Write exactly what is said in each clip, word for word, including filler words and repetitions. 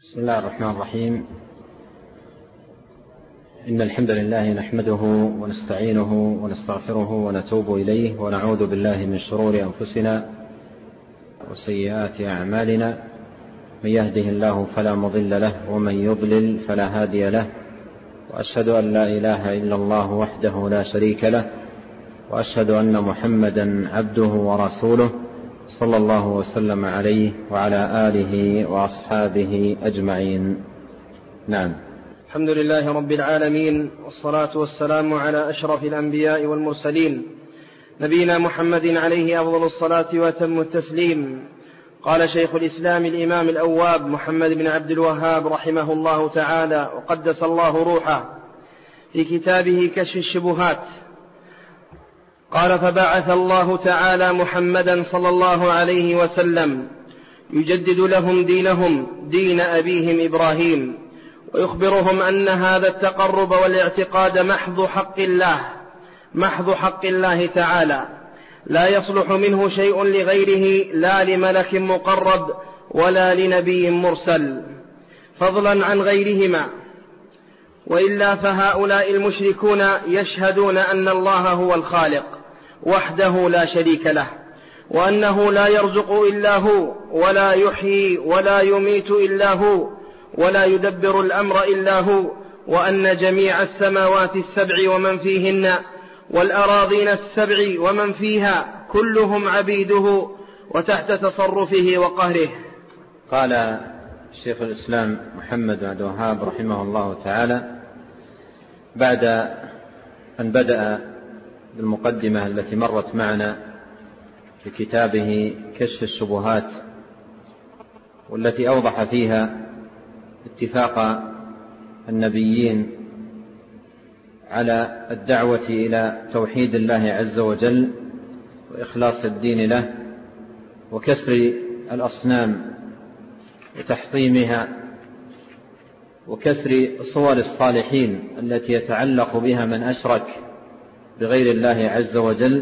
بسم الله الرحمن الرحيم. إن الحمد لله نحمده ونستعينه ونستغفره ونتوب إليه ونعوذ بالله من شرور أنفسنا وسيئات أعمالنا، من يهده الله فلا مضل له ومن يضلل فلا هادي له، وأشهد أن لا إله إلا الله وحده لا شريك له، وأشهد أن محمدا عبده ورسوله صلى الله وسلم عليه وعلى آله وأصحابه أجمعين. نعم. الحمد لله رب العالمين، والصلاة والسلام على أشرف الأنبياء والمرسلين، نبينا محمد عليه أفضل الصلاة وأتم التسليم. قال شيخ الإسلام الإمام الأواب محمد بن عبد الوهاب رحمه الله تعالى وقدس الله روحه في كتابه كشف الشبهات، قال: فبعث الله تعالى محمدا صلى الله عليه وسلم يجدد لهم دينهم دين أبيهم إبراهيم، ويخبرهم أن هذا التقرب والاعتقاد محض حق الله محض حق الله تعالى، لا يصلح منه شيء لغيره، لا لملك مقرب ولا لنبي مرسل، فضلا عن غيرهما. وإلا فهؤلاء المشركون يشهدون أن الله هو الخالق وحده لا شريك له، وأنه لا يرزق إلا هو، ولا يحيي ولا يميت إلا هو، ولا يدبر الأمر إلا هو، وأن جميع السماوات السبع ومن فيهن والأراضين السبع ومن فيها كلهم عبيده وتحت تصرفه وقهره. قال شيخ الإسلام محمد بن عبد الوهاب رحمه الله تعالى بعد أن بدأ بالمقدمة التي مرت معنا في كتابه كشف الشبهات، والتي أوضح فيها اتفاق النبيين على الدعوة إلى توحيد الله عز وجل وإخلاص الدين له وكسر الأصنام وتحطيمها وكسر صور الصالحين التي يتعلق بها من أشرك بغير الله عز وجل،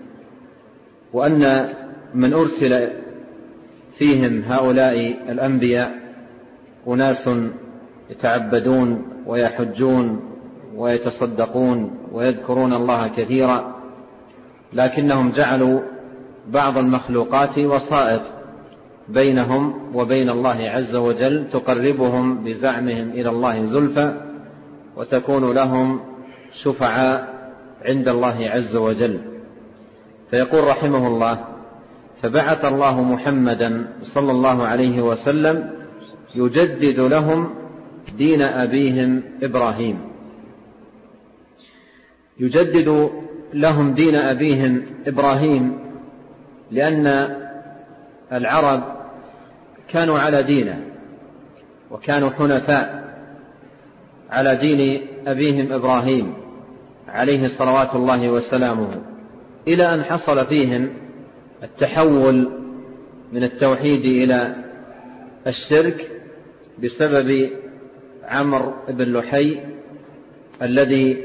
وأن من أرسل فيهم هؤلاء الأنبياء أناس يتعبدون ويحجون ويتصدقون ويذكرون الله كثيرا، لكنهم جعلوا بعض المخلوقات وسائط بينهم وبين الله عز وجل تقربهم بزعمهم إلى الله زلفى وتكون لهم شفعاء عند الله عز وجل. فيقول رحمه الله: فبعث الله محمدا صلى الله عليه وسلم يجدد لهم دين أبيهم إبراهيم. يجدد لهم دين أبيهم إبراهيم لأن العرب كانوا على دينه وكانوا حنفاء على دين أبيهم إبراهيم عليه صلوات الله وسلامه، إلى أن حصل فيهم التحول من التوحيد إلى الشرك بسبب عمرو بن لحي الذي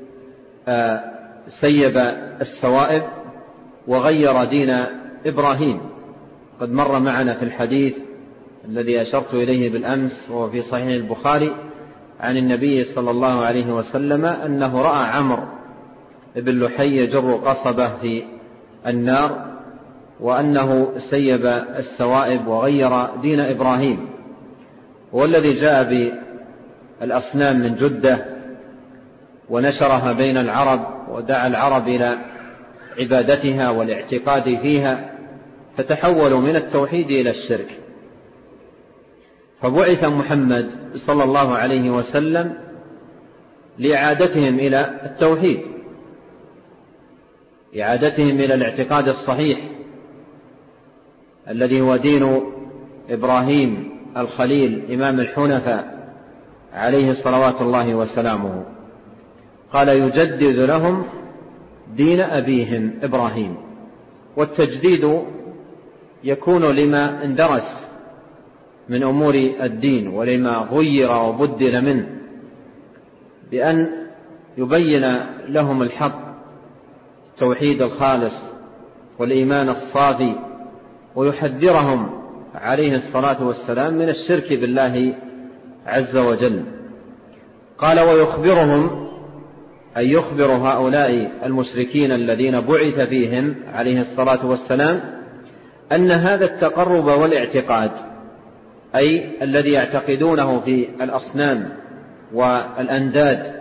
سيب السوائب وغير دين إبراهيم. قد مر معنا في الحديث الذي أشرت إليه بالأمس وهو في صحيح البخاري عن النبي صلى الله عليه وسلم أنه رأى عمرو بن لحي يجر قصبة في النار، وأنه سيب السوائب وغير دين إبراهيم، والذي جاء بالأصنام من جدة ونشرها بين العرب ودعا العرب إلى عبادتها والاعتقاد فيها، فتحولوا من التوحيد إلى الشرك. فبعث محمد صلى الله عليه وسلم لإعادتهم إلى التوحيد، إعادتهم إلى الاعتقاد الصحيح الذي هو دين إبراهيم الخليل إمام الحنفاء عليه صلوات الله وسلامه. قال: يجدد لهم دين أبيهم إبراهيم. والتجديد يكون لما اندرس من أمور الدين ولما غير وبدل منه، بأن يبين لهم الحق، التوحيد الخالص والإيمان الصافي، ويحذرهم عليه الصلاة والسلام من الشرك بالله عز وجل. قال ويخبرهم، أي يخبر هؤلاء المشركين الذين بعث فيهم عليه الصلاة والسلام أن هذا التقرب والاعتقاد، أي الذي يعتقدونه في الأصنام والأنداد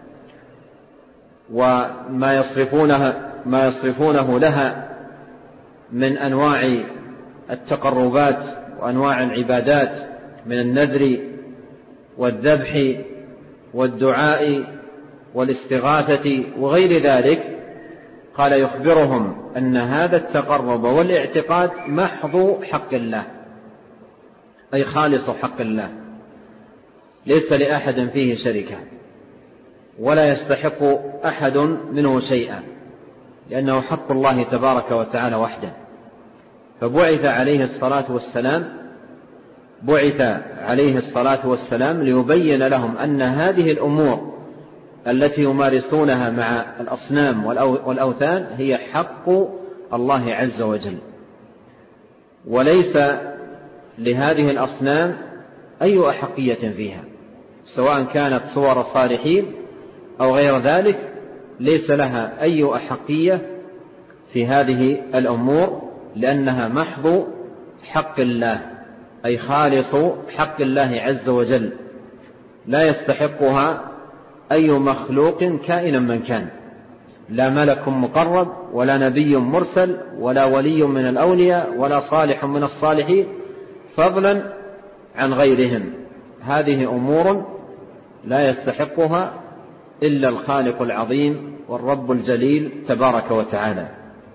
وما يصرفونها ما يصرفونه لها من أنواع التقربات وأنواع العبادات من النذر والذبح والدعاء والاستغاثة وغير ذلك، قال يخبرهم أن هذا التقرب والاعتقاد محض حق الله، أي خالص حق الله، ليس لأحد فيه شركة ولا يستحق أحد منه شيئا، لأنه حق الله تبارك وتعالى وحده. فبعث عليه الصلاة والسلام بعث عليه الصلاة والسلام ليبين لهم أن هذه الأمور التي يمارسونها مع الأصنام والأوثان هي حق الله عز وجل، وليس لهذه الأصنام أي أحقية فيها، سواء كانت صور صالحين أو غير ذلك، ليس لها أي أحقية في هذه الأمور، لأنها محض حق الله، أي خالص حق الله عز وجل، لا يستحقها أي مخلوق كائنا من كان، لا ملك مقرب ولا نبي مرسل ولا ولي من الأولياء ولا صالح من الصالحين، فضلا عن غيرهم. هذه أمور لا يستحقها إلا الخالق العظيم والرب الجليل تبارك وتعالى.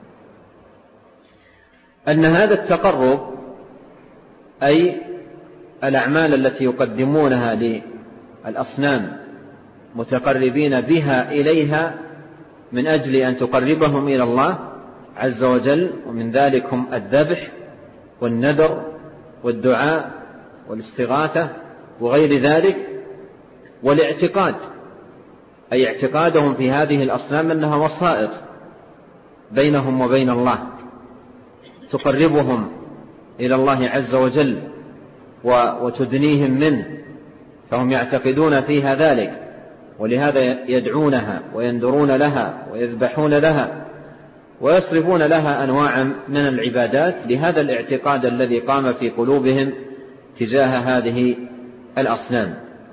أن هذا التقرب، أي الأعمال التي يقدمونها للأصنام متقربين بها إليها من أجل أن تقربهم إلى الله عز وجل، ومن ذلك هم الذبح والنذر والدعاء والاستغاثة وغير ذلك، والاعتقاد، أي اعتقادهم في هذه الأصنام أنها وسائط بينهم وبين الله تقربهم إلى الله عز وجل وتدنيهم منه، فهم يعتقدون فيها ذلك، ولهذا يدعونها ويندرون لها ويذبحون لها ويصرفون لها أنواعا من العبادات لهذا الاعتقاد الذي قام في قلوبهم تجاه هذه الأصنام.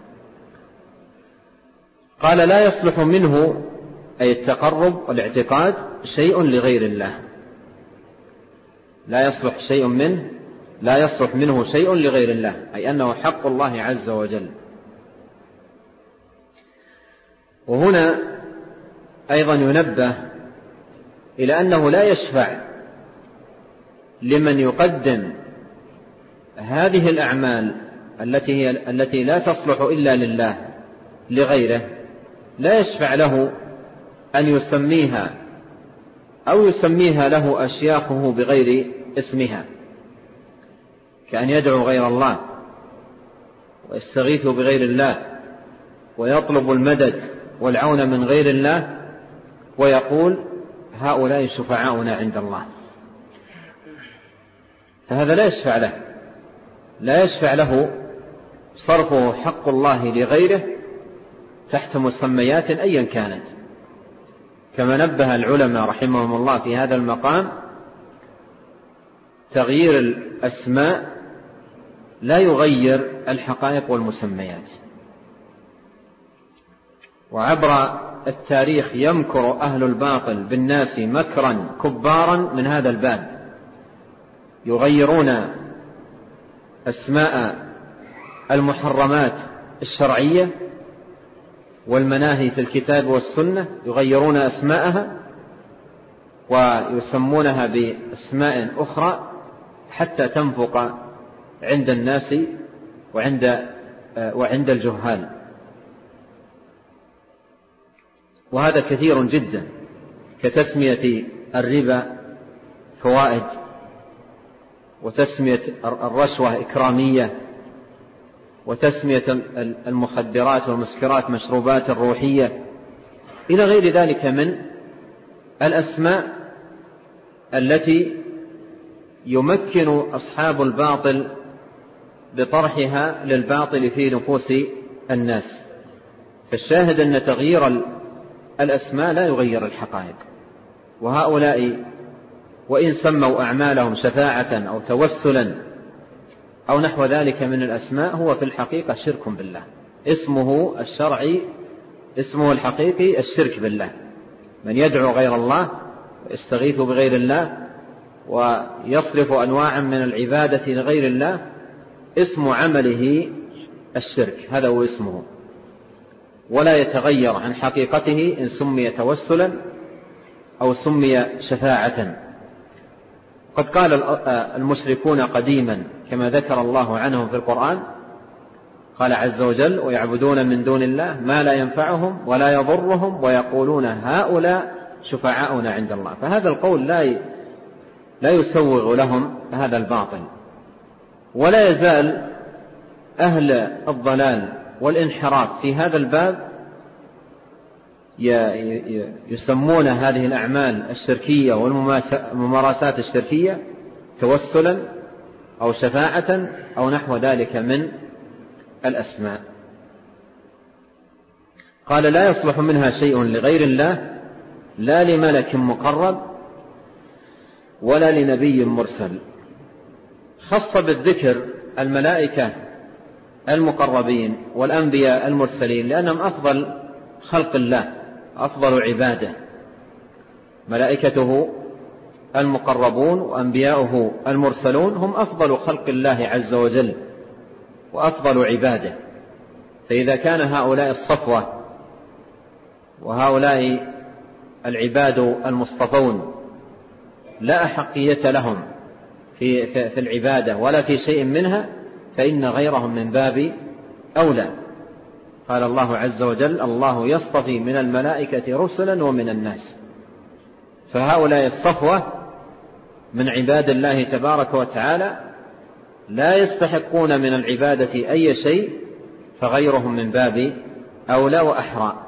قال لا يصلح منه، أي التقرب والاعتقاد، شيء لغير الله، لا يصلح شيء منه لا يصلح منه شيء لغير الله، أي أنه حق الله عز وجل. وهنا أيضا ينبه إلى أنه لا يشفع لمن يقدم هذه الأعمال التي هي التي لا تصلح إلا لله لغيره، لا يشفع له أن يسميها أو يسميها له أشياخه بغير اسمها، كأن يدعو غير الله ويستغيث بغير الله ويطلب المدد والعون من غير الله ويقول هؤلاء شفعاؤنا عند الله، فهذا لا يشفع له لا يشفع له صرفه حق الله لغيره تحت مسميات أيا كانت، كما نبه العلماء رحمهم الله في هذا المقام: تغيير الأسماء لا يغير الحقائق والمسميات. وعبر التاريخ يمكر أهل الباطل بالناس مكرا كبارا من هذا الباب، يغيرون أسماء المحرمات الشرعية والمناهي في الكتاب والسنة، يغيرون أسماءها ويسمونها بأسماء أخرى حتى تنفق عند الناس وعند وعند الجهال. وهذا كثير جدا، كتسمية الربا فوائد، وتسمية الرشوة إكرامية، وتسمية المخدرات والمسكرات مشروبات روحية، إلى غير ذلك من الأسماء التي يمكن أصحاب الباطل بطرحها للباطل في نفوس الناس. فالشاهد أن تغيير الأسماء لا يغير الحقائق، وهؤلاء وإن سموا أعمالهم شفاعة أو توسلا أو نحو ذلك من الأسماء هو في الحقيقة شرك بالله، اسمه الشرعي اسمه الحقيقي الشرك بالله. من يدعو غير الله ويستغيث بغير الله ويصرف أنواعا من العبادة لغير الله اسم عمله الشرك، هذا هو اسمه، ولا يتغير عن حقيقته إن سمي توسلا أو سمي شفاعة. قد قال المشركون قديما كما ذكر الله عنهم في القرآن، قال عز وجل: ويعبدون من دون الله ما لا ينفعهم ولا يضرهم ويقولون هؤلاء شفعاؤنا عند الله. فهذا القول لا لا يسوغ لهم هذا الباطل. ولا يزال أهل الضلال والانحراف في هذا الباب يسمون هذه الأعمال الشركية والممارسات الشركية توسلا أو شفاعة أو نحو ذلك من الأسماء. قال: لا يصلح منها شيء لغير الله، لا لملك مقرب ولا لنبي مرسل. خص بالذكر الملائكة المقربين والأنبياء المرسلين لأنهم أفضل خلق الله، أفضل عباده. ملائكته المقربون وأنبياؤه المرسلون هم أفضل خلق الله عز وجل وأفضل عباده. فإذا كان هؤلاء الصفوة وهؤلاء العباد المصطفون لا أحقية لهم في, في العبادة ولا في شيء منها، فإن غيرهم من باب أولى. قال الله عز وجل: الله يصطفي من الملائكة رسلا ومن الناس. فهؤلاء الصفوة من عباد الله تبارك وتعالى لا يستحقون من العبادة أي شيء، فغيرهم من باب أولى وأحرى.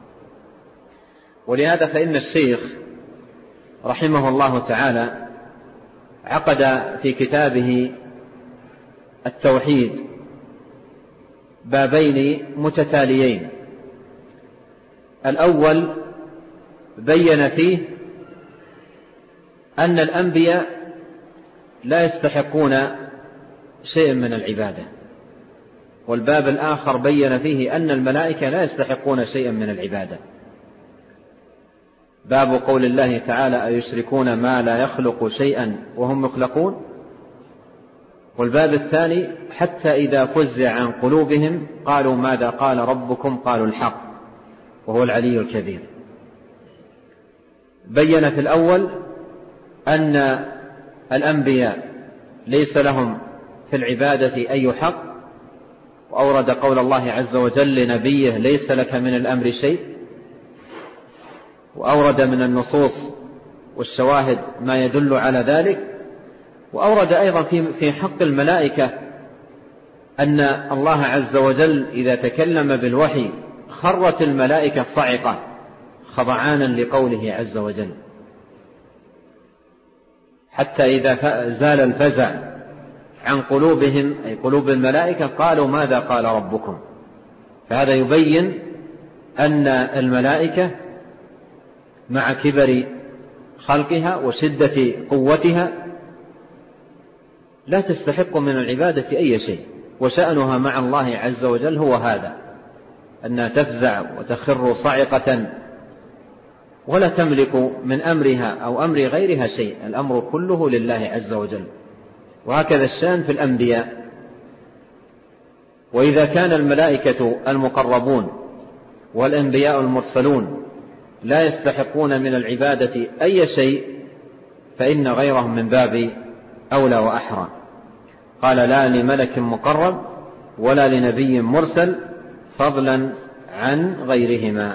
ولهذا فإن الشيخ رحمه الله تعالى عقد في كتابه التوحيد بابين متتاليين. الأول بين فيه أن الأنبياء لا يستحقون شيء من العبادة، والباب الآخر بين فيه أن الملائكة لا يستحقون شيئا من العبادة. باب قول الله تعالى: أيشركون ما لا يخلق شيئا وهم يخلقون. والباب الثاني: حتى إذا فزع عن قلوبهم قالوا ماذا قال ربكم قالوا الحق وهو العلي الكبير. بين في الأول أن الأنبياء ليس لهم في العبادة أي حق، وأورد قول الله عز وجل لنبيه: ليس لك من الأمر شيء. وأورد من النصوص والشواهد ما يدل على ذلك. وأورد أيضا في حق الملائكة أن الله عز وجل إذا تكلم بالوحي خرت الملائكة صعقة خضعانا لقوله عز وجل، حتى إذا زال الفزع عن قلوبهم أي قلوب الملائكة قالوا ماذا قال ربكم. فهذا يبين أن الملائكة مع كبر خلقها وشدة قوتها لا تستحق من العبادة أي شيء، وشأنها مع الله عز وجل هو هذا، أنها تفزع وتخر صعقة ولا تملك من أمرها أو أمر غيرها شيء، الأمر كله لله عز وجل. وهكذا الشأن في الأنبياء. وإذا كان الملائكة المقربون والأنبياء المرسلون لا يستحقون من العبادة أي شيء، فإن غيرهم من باب أولى وأحرى. قال: لا لملك مقرب ولا لنبي مرسل فضلا عن غيرهما.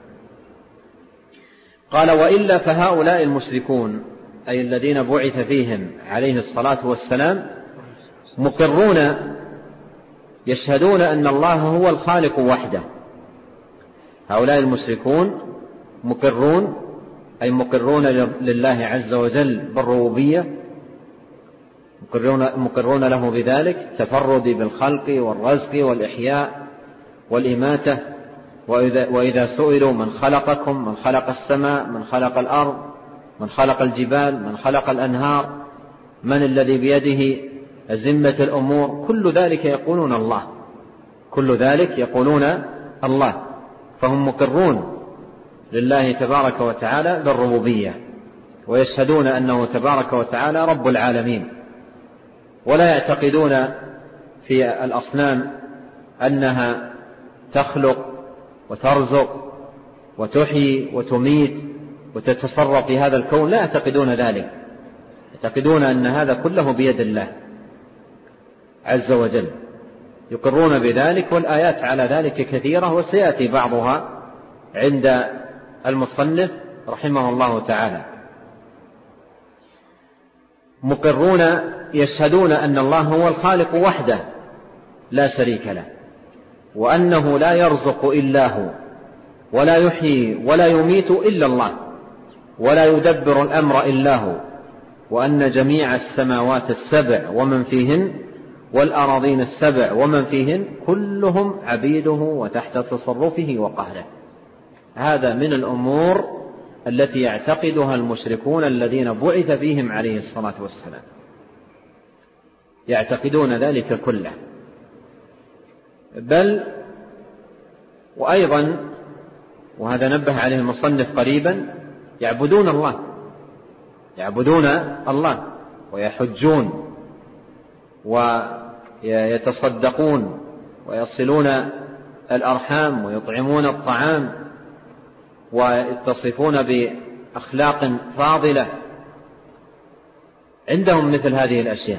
قال: وإلا فهؤلاء المشركون أي الذين بعث فيهم عليه الصلاة والسلام مقرون يشهدون أن الله هو الخالق وحده. هؤلاء المشركون مقرون أي مقرون لله عز وجل بالربوبية، مقرون له بذلك، تفرد بالخلق والرزق والإحياء والإماتة. وإذا, وإذا سئلوا من خلقكم، من خلق السماء، من خلق الأرض، من خلق الجبال، من خلق الأنهار، من الذي بيده أزمة الأمور، كل ذلك يقولون الله، كل ذلك يقولون الله. فهم مقرون لله تبارك وتعالى بالربوبية، ويشهدون أنه تبارك وتعالى رب العالمين، ولا يعتقدون في الأصنام أنها تخلق وترزق وتحيي وتميت وتتصرف في هذا الكون، لا يعتقدون ذلك، يعتقدون أن هذا كله بيد الله عز وجل، يقرون بذلك. والآيات على ذلك كثيرة، وسيأتي بعضها عند المصنف رحمه الله تعالى. مقرون يشهدون أن الله هو الخالق وحده لا شريك له، وأنه لا يرزق إلا هو، ولا يحيي ولا يميت إلا الله، ولا يدبر الأمر إلا هو، وأن جميع السماوات السبع ومن فيهن والأراضين السبع ومن فيهن كلهم عبيده وتحت تصرفه وقهره. هذا من الأمور التي يعتقدها المشركون الذين بعث فيهم عليه الصلاة والسلام، يعتقدون ذلك كله. بل وأيضا، وهذا نبه عليه المصنف قريبا، يعبدون الله، يعبدون الله ويحجون ويتصدقون ويصلون الأرحام ويطعمون الطعام ويتصفون بأخلاق فاضلة. عندهم مثل هذه الأشياء،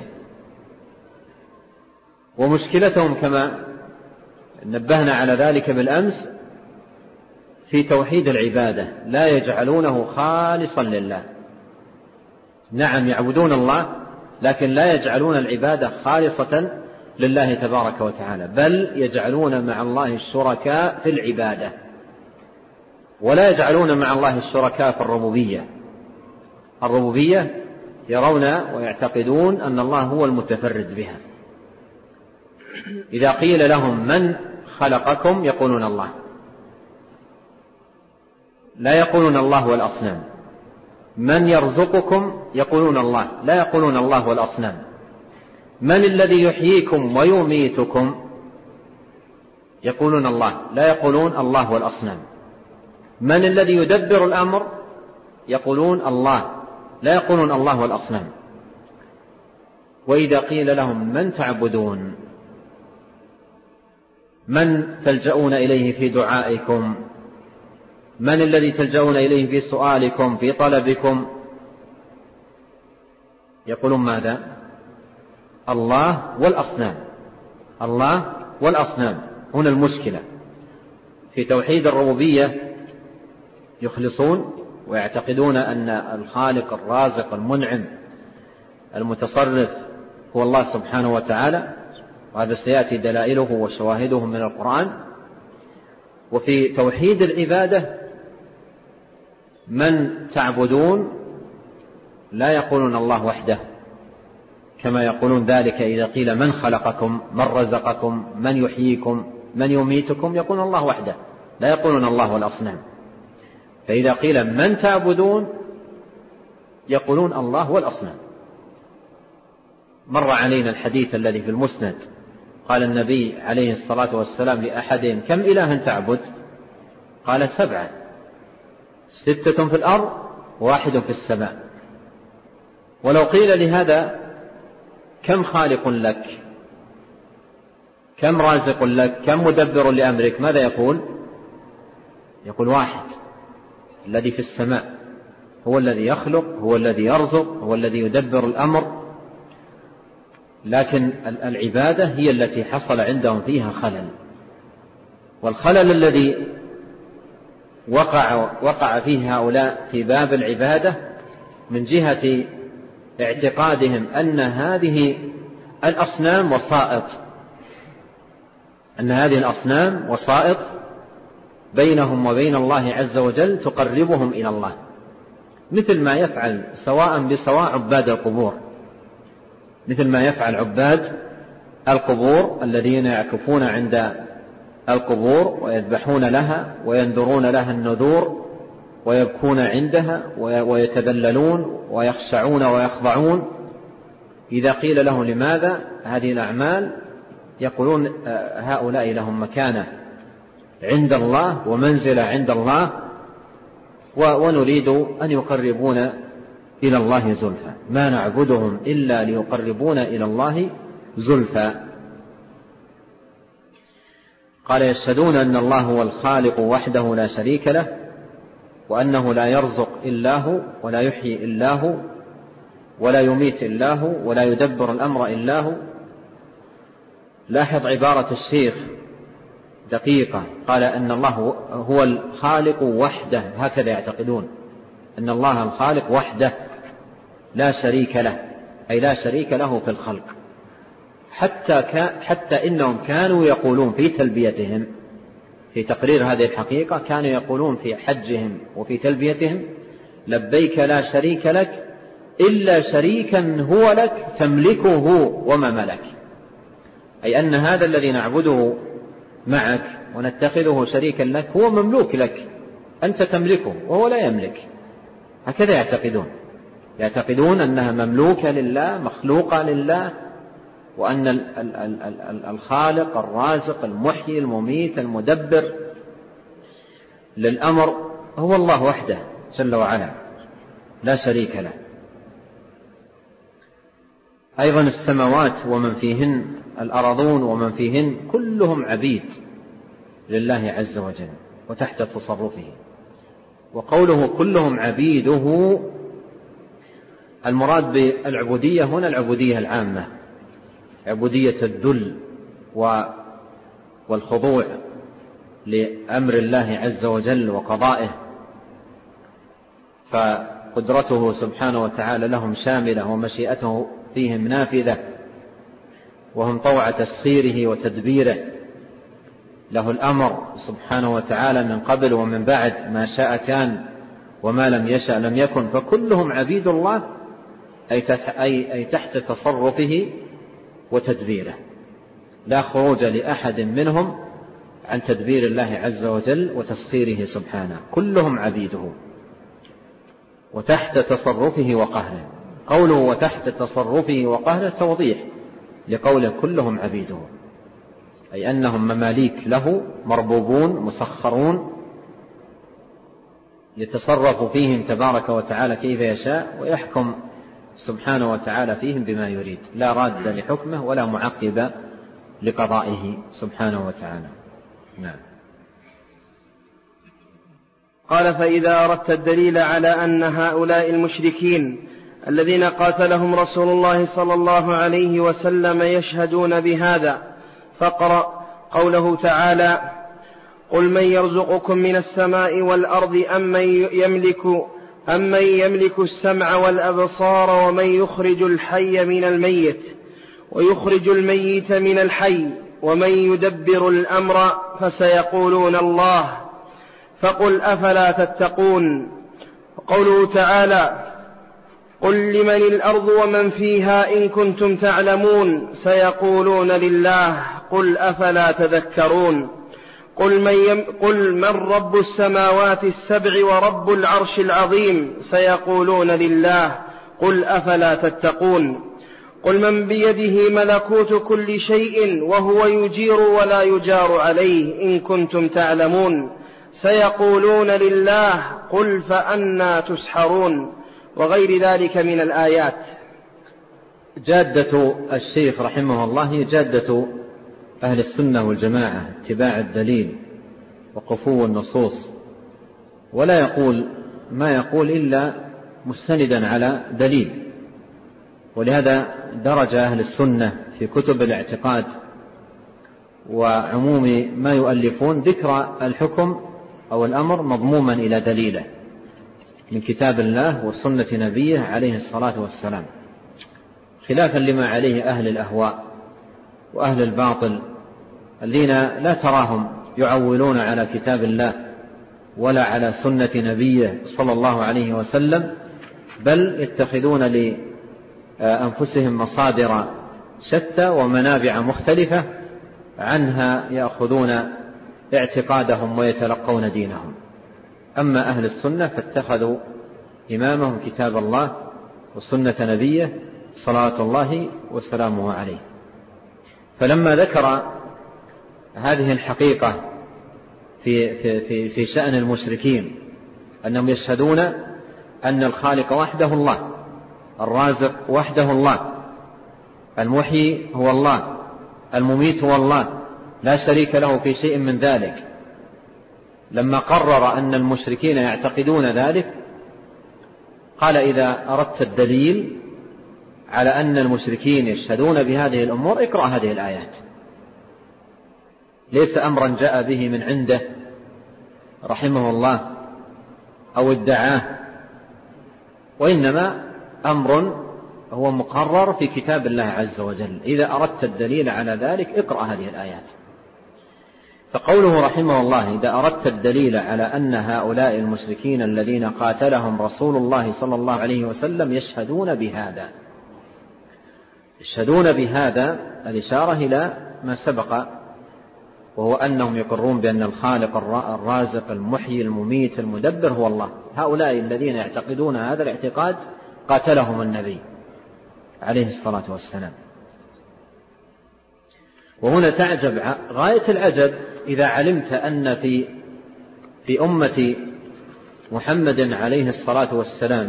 ومشكلتهم كما نبهنا على ذلك بالأمس في توحيد العبادة، لا يجعلونه خالصا لله. نعم يعبدون الله، لكن لا يجعلون العبادة خالصة لله تبارك وتعالى، بل يجعلون مع الله الشركاء في العبادة، ولا يجعلون مع الله الشركاء في الربوبية. الربوبية يرون ويعتقدون أن الله هو المتفرد بها. إذا قيل لهم من خلقكم يقولون الله، لا يقولون الله والأصنام. من يرزقكم يقولون الله، لا يقولون الله والأصنام. من الذي يحييكم ويميتكم يقولون الله، لا يقولون الله والأصنام. من الذي يدبر الأمر يقولون الله، لا يقولون الله والأصنام. وإذا قيل لهم من تعبدون، من تلجؤون إليه في دعائكم، من الذي تلجؤون إليه في سؤالكم في طلبكم، يقولون ماذا؟ الله والأصنام، الله والأصنام. هنا المشكلة في توحيد الربوبية، يخلصون ويعتقدون أن الخالق الرازق المنعم المتصرف هو الله سبحانه وتعالى، وهذا سيأتي دلائله وشواهده من القرآن. وفي توحيد العبادة من تعبدون لا يقولون الله وحده، كما يقولون ذلك إذا قيل من خلقكم، من رزقكم، من يحييكم، من يميتكم، يقولون الله وحده، لا يقولون الله والأصنام. فإذا قيل من تعبدون يقولون الله والأصنام. مر علينا الحديث الذي في المسند، قال النبي عليه الصلاة والسلام لأحدهم كم إلها تعبد؟ قال سبعة، ستة في الأرض واحد في السماء. ولو قيل لهذا كم خالق لك، كم رازق لك، كم مدبر لأمرك، ماذا يقول؟ يقول واحد، الذي في السماء، هو الذي يخلق، هو الذي يرزق، هو الذي يدبر الأمر. لكن العبادة هي التي حصل عندهم فيها خلل، والخلل الذي وقع, وقع فيه هؤلاء في باب العبادة من جهة اعتقادهم أن هذه الأصنام وسائط، أن هذه الأصنام وسائط بينهم وبين الله عز وجل تقربهم إلى الله، مثل ما يفعل سواء بسواء عباد القبور. مثل ما يفعل عباد القبور الذين يعكفون عند القبور ويذبحون لها وينذرون لها النذور ويبكون عندها ويتذللون ويخشعون ويخضعون. إذا قيل لهم لماذا هذه الأعمال يقولون هؤلاء لهم مكانة عند الله ومنزلة عند الله ونريد أن يقربون إلى الله زلفى، ما نعبدهم إلا ليقربون إلى الله زلفى. قال يشهدون أن الله هو الخالق وحده لا شريك له، وأنه لا يرزق إلا هو ولا يحيي إلا هو ولا يميت إلا هو ولا يدبر الأمر إلا هو. لاحظ عبارة الشيخ دقيقة، قال أن الله هو الخالق وحده، هكذا يعتقدون أن الله الخالق وحده لا شريك له، أي لا شريك له في الخلق. حتى, حتى إنهم كانوا يقولون في تلبيتهم في تقرير هذه الحقيقة، كانوا يقولون في حجهم وفي تلبيتهم لبيك لا شريك لك إلا شريكا هو لك تملكه وما ملك، أي أن هذا الذي نعبده معك ونتخذه شريكا لك هو مملوك لك، أنت تملكه وهو لا يملك. هكذا يعتقدون، يعتقدون أنها مملوكة لله مخلوقة لله، وأن الخالق الرازق المحيي المميت المدبر للأمر هو الله وحده جل وعلا لا شريك له. أيضا السماوات ومن فيهن، الأرضون ومن فيهن، كلهم عبيد لله عز وجل وتحت تصرفه. وقوله كلهم عبيده، المراد بالعبودية هنا العبودية العامة، عبودية الذل والخضوع لأمر الله عز وجل وقضائه، فقدرته سبحانه وتعالى لهم شاملة ومشيئته فيهم نافذة، وهم طوع تسخيره وتدبيره، له الأمر سبحانه وتعالى من قبل ومن بعد، ما شاء كان وما لم يشأ لم يكن. فكلهم عبيد الله أي تحت تصرفه وتدبيره، لا خروج لأحد منهم عن تدبير الله عز وجل وتسخيره سبحانه، كلهم عبيده وتحت تصرفه وقهره. قوله وتحت تصرفه وقهره توضيح لقوله كلهم عبيده، أي أنهم مماليك له مربوبون مسخرون يتصرف فيهم تبارك وتعالى كيف يشاء، ويحكم سبحانه وتعالى فيهم بما يريد، لا راد لحكمه ولا معقب لقضائه سبحانه وتعالى. نعم. قال فإذا أردت الدليل على أن هؤلاء المشركين الذين قاتلهم رسول الله صلى الله عليه وسلم يشهدون بهذا، فاقرأ قوله تعالى قل من يرزقكم من السماء والأرض أمن يملك, أمن يملك السمع والأبصار ومن يخرج الحي من الميت ويخرج الميت من الحي ومن يدبر الأمر فسيقولون الله فقل أفلا تتقون. وقوله تعالى قل لمن الأرض ومن فيها إن كنتم تعلمون سيقولون لله قل أفلا تذكرون. قل من, يم قل من رب السماوات السبع ورب العرش العظيم سيقولون لله قل أفلا تتقون. قل من بيده ملكوت كل شيء وهو يجير ولا يجار عليه إن كنتم تعلمون سيقولون لله قل فأنى تسحرون، وغير ذلك من الآيات. جادة الشيخ رحمه الله هي جادة أهل السنة والجماعة، اتباع الدليل وقفو النصوص، ولا يقول ما يقول إلا مستندا على دليل. ولهذا درج أهل السنة في كتب الاعتقاد وعموم ما يؤلفون ذكر الحكم أو الأمر مضموما إلى دليله من كتاب الله وسنة نبيه عليه الصلاة والسلام، خلافا لما عليه أهل الأهواء وأهل الباطل الذين لا تراهم يعولون على كتاب الله ولا على سنة نبيه صلى الله عليه وسلم، بل يتخذون أنفسهم مصادر شتى ومنابع مختلفة عنها يأخذون اعتقادهم ويتلقون دينهم. أما أهل السنة فاتخذوا إمامهم كتاب الله وسنة نبيه صلوات الله وسلامه عليه. فلما ذكر هذه الحقيقة في, في, في, في شأن المشركين أنهم يشهدون أن الخالق وحده الله، الرازق وحده الله، المحيي هو الله، المميت هو الله، لا شريك له في شيء من ذلك، لما قرر أن المشركين يعتقدون ذلك قال: إذا أردت الدليل على أن المشركين يشهدون بهذه الأمور اقرأ هذه الآيات. ليس أمرا جاء به من عنده رحمه الله أو ادعاه، وإنما أمر هو مقرر في كتاب الله عز وجل. إذا أردت الدليل على ذلك اقرأ هذه الآيات. فقوله رحمه الله: إذا أردت الدليل على أن هؤلاء المشركين الذين قاتلهم رسول الله صلى الله عليه وسلم يشهدون بهذا، يشهدون بهذا الإشارة إلى ما سبق، وهو أنهم يقرون بأن الخالق الرازق المحيي المميت المدبر هو الله. هؤلاء الذين يعتقدون هذا الاعتقاد قاتلهم النبي عليه الصلاة والسلام. وهنا تعجب غاية العجب إذا علمت أن في في أمة محمد عليه الصلاة والسلام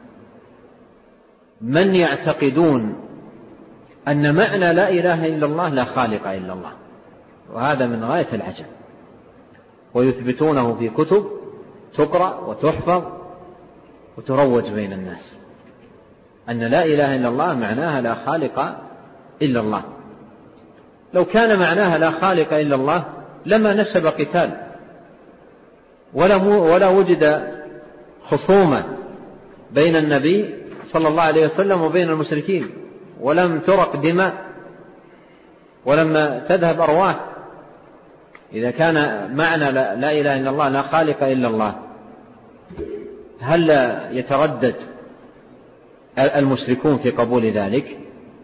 من يعتقدون أن معنى لا إله إلا الله لا خالق إلا الله، وهذا من غاية العجب، ويثبتونه في كتب تقرأ وتحفظ وتروج بين الناس أن لا إله إلا الله معناها لا خالق إلا الله. لو كان معناها لا خالق إلا الله لما نشب قتال ولا, ولا وجد خصومة بين النبي صلى الله عليه وسلم وبين المشركين، ولم ترق دماء ولم تذهب أرواح. إذا كان معنى لا إله إلا الله لا خالق إلا الله، هل يتردد المشركون في قبول ذلك؟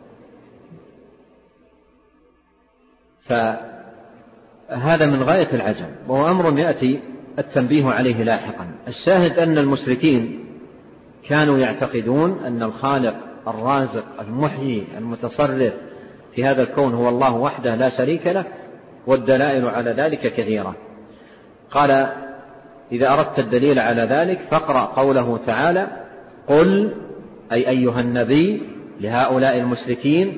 فهذا من غاية العجب، وهو أمر يأتي التنبيه عليه لاحقا. الشاهد أن المشركين كانوا يعتقدون أن الخالق الرازق المحيي المتصرف في هذا الكون هو الله وحده لا شريك له، والدلائل على ذلك كثيرة. قال: إذا أردت الدليل على ذلك فاقرأ قوله تعالى: قل، أي أيها النبي، لهؤلاء المشركين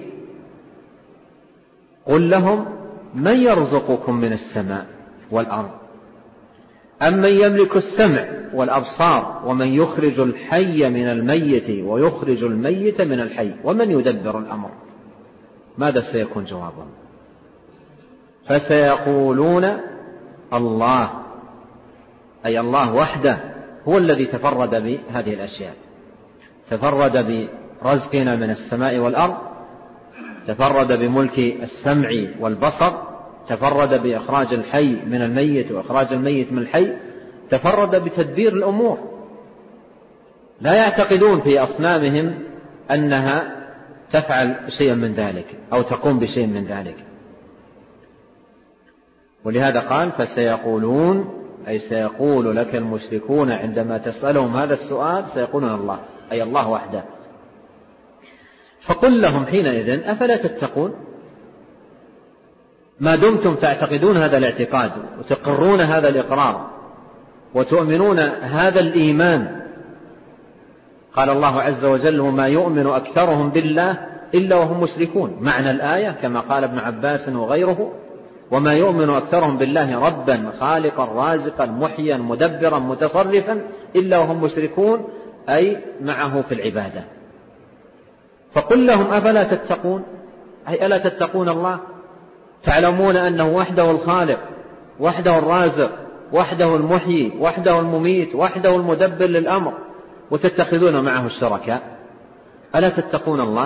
قل لهم: من يرزقكم من السماء والأرض أم من يملك السمع والأبصار ومن يخرج الحي من الميت ويخرج الميت من الحي ومن يدبر الأمر. ماذا سيكون جوابهم؟ فسيقولون الله، أي الله وحده هو الذي تفرد بهذه الأشياء، تفرد برزقنا من السماء والأرض، تفرد بملك السمع والبصر، تفرد بإخراج الحي من الميت وإخراج الميت من الحي، تفرد بتدبير الأمور. لا يعتقدون في أصنامهم أنها تفعل شيئا من ذلك أو تقوم بشيء من ذلك. ولهذا قال: فسيقولون، أي سيقول لك المشركون عندما تسألهم هذا السؤال سيقولون الله، أي الله وحده. فقل لهم حينئذ: أفلا تتقون؟ ما دمتم تعتقدون هذا الاعتقاد وتقرون هذا الإقرار وتؤمنون هذا الإيمان. قال الله عز وجل: وما يؤمن أكثرهم بالله إلا وهم مشركون. معنى الآية كما قال ابن عباس وغيره: وما يؤمن أكثرهم بالله ربا خالقا رازقا محيا مدبرا متصرفا إلا وهم مشركون، أي معه في العبادة. فقل لهم: أفلا تتقون؟ أي ألا تتقون الله؟ تعلمون أنه وحده الخالق، وحده الرازق، وحده المحيي، وحده المميت، وحده المدبر للأمر، وتتخذون معه الشركاء. ألا تتقون الله؟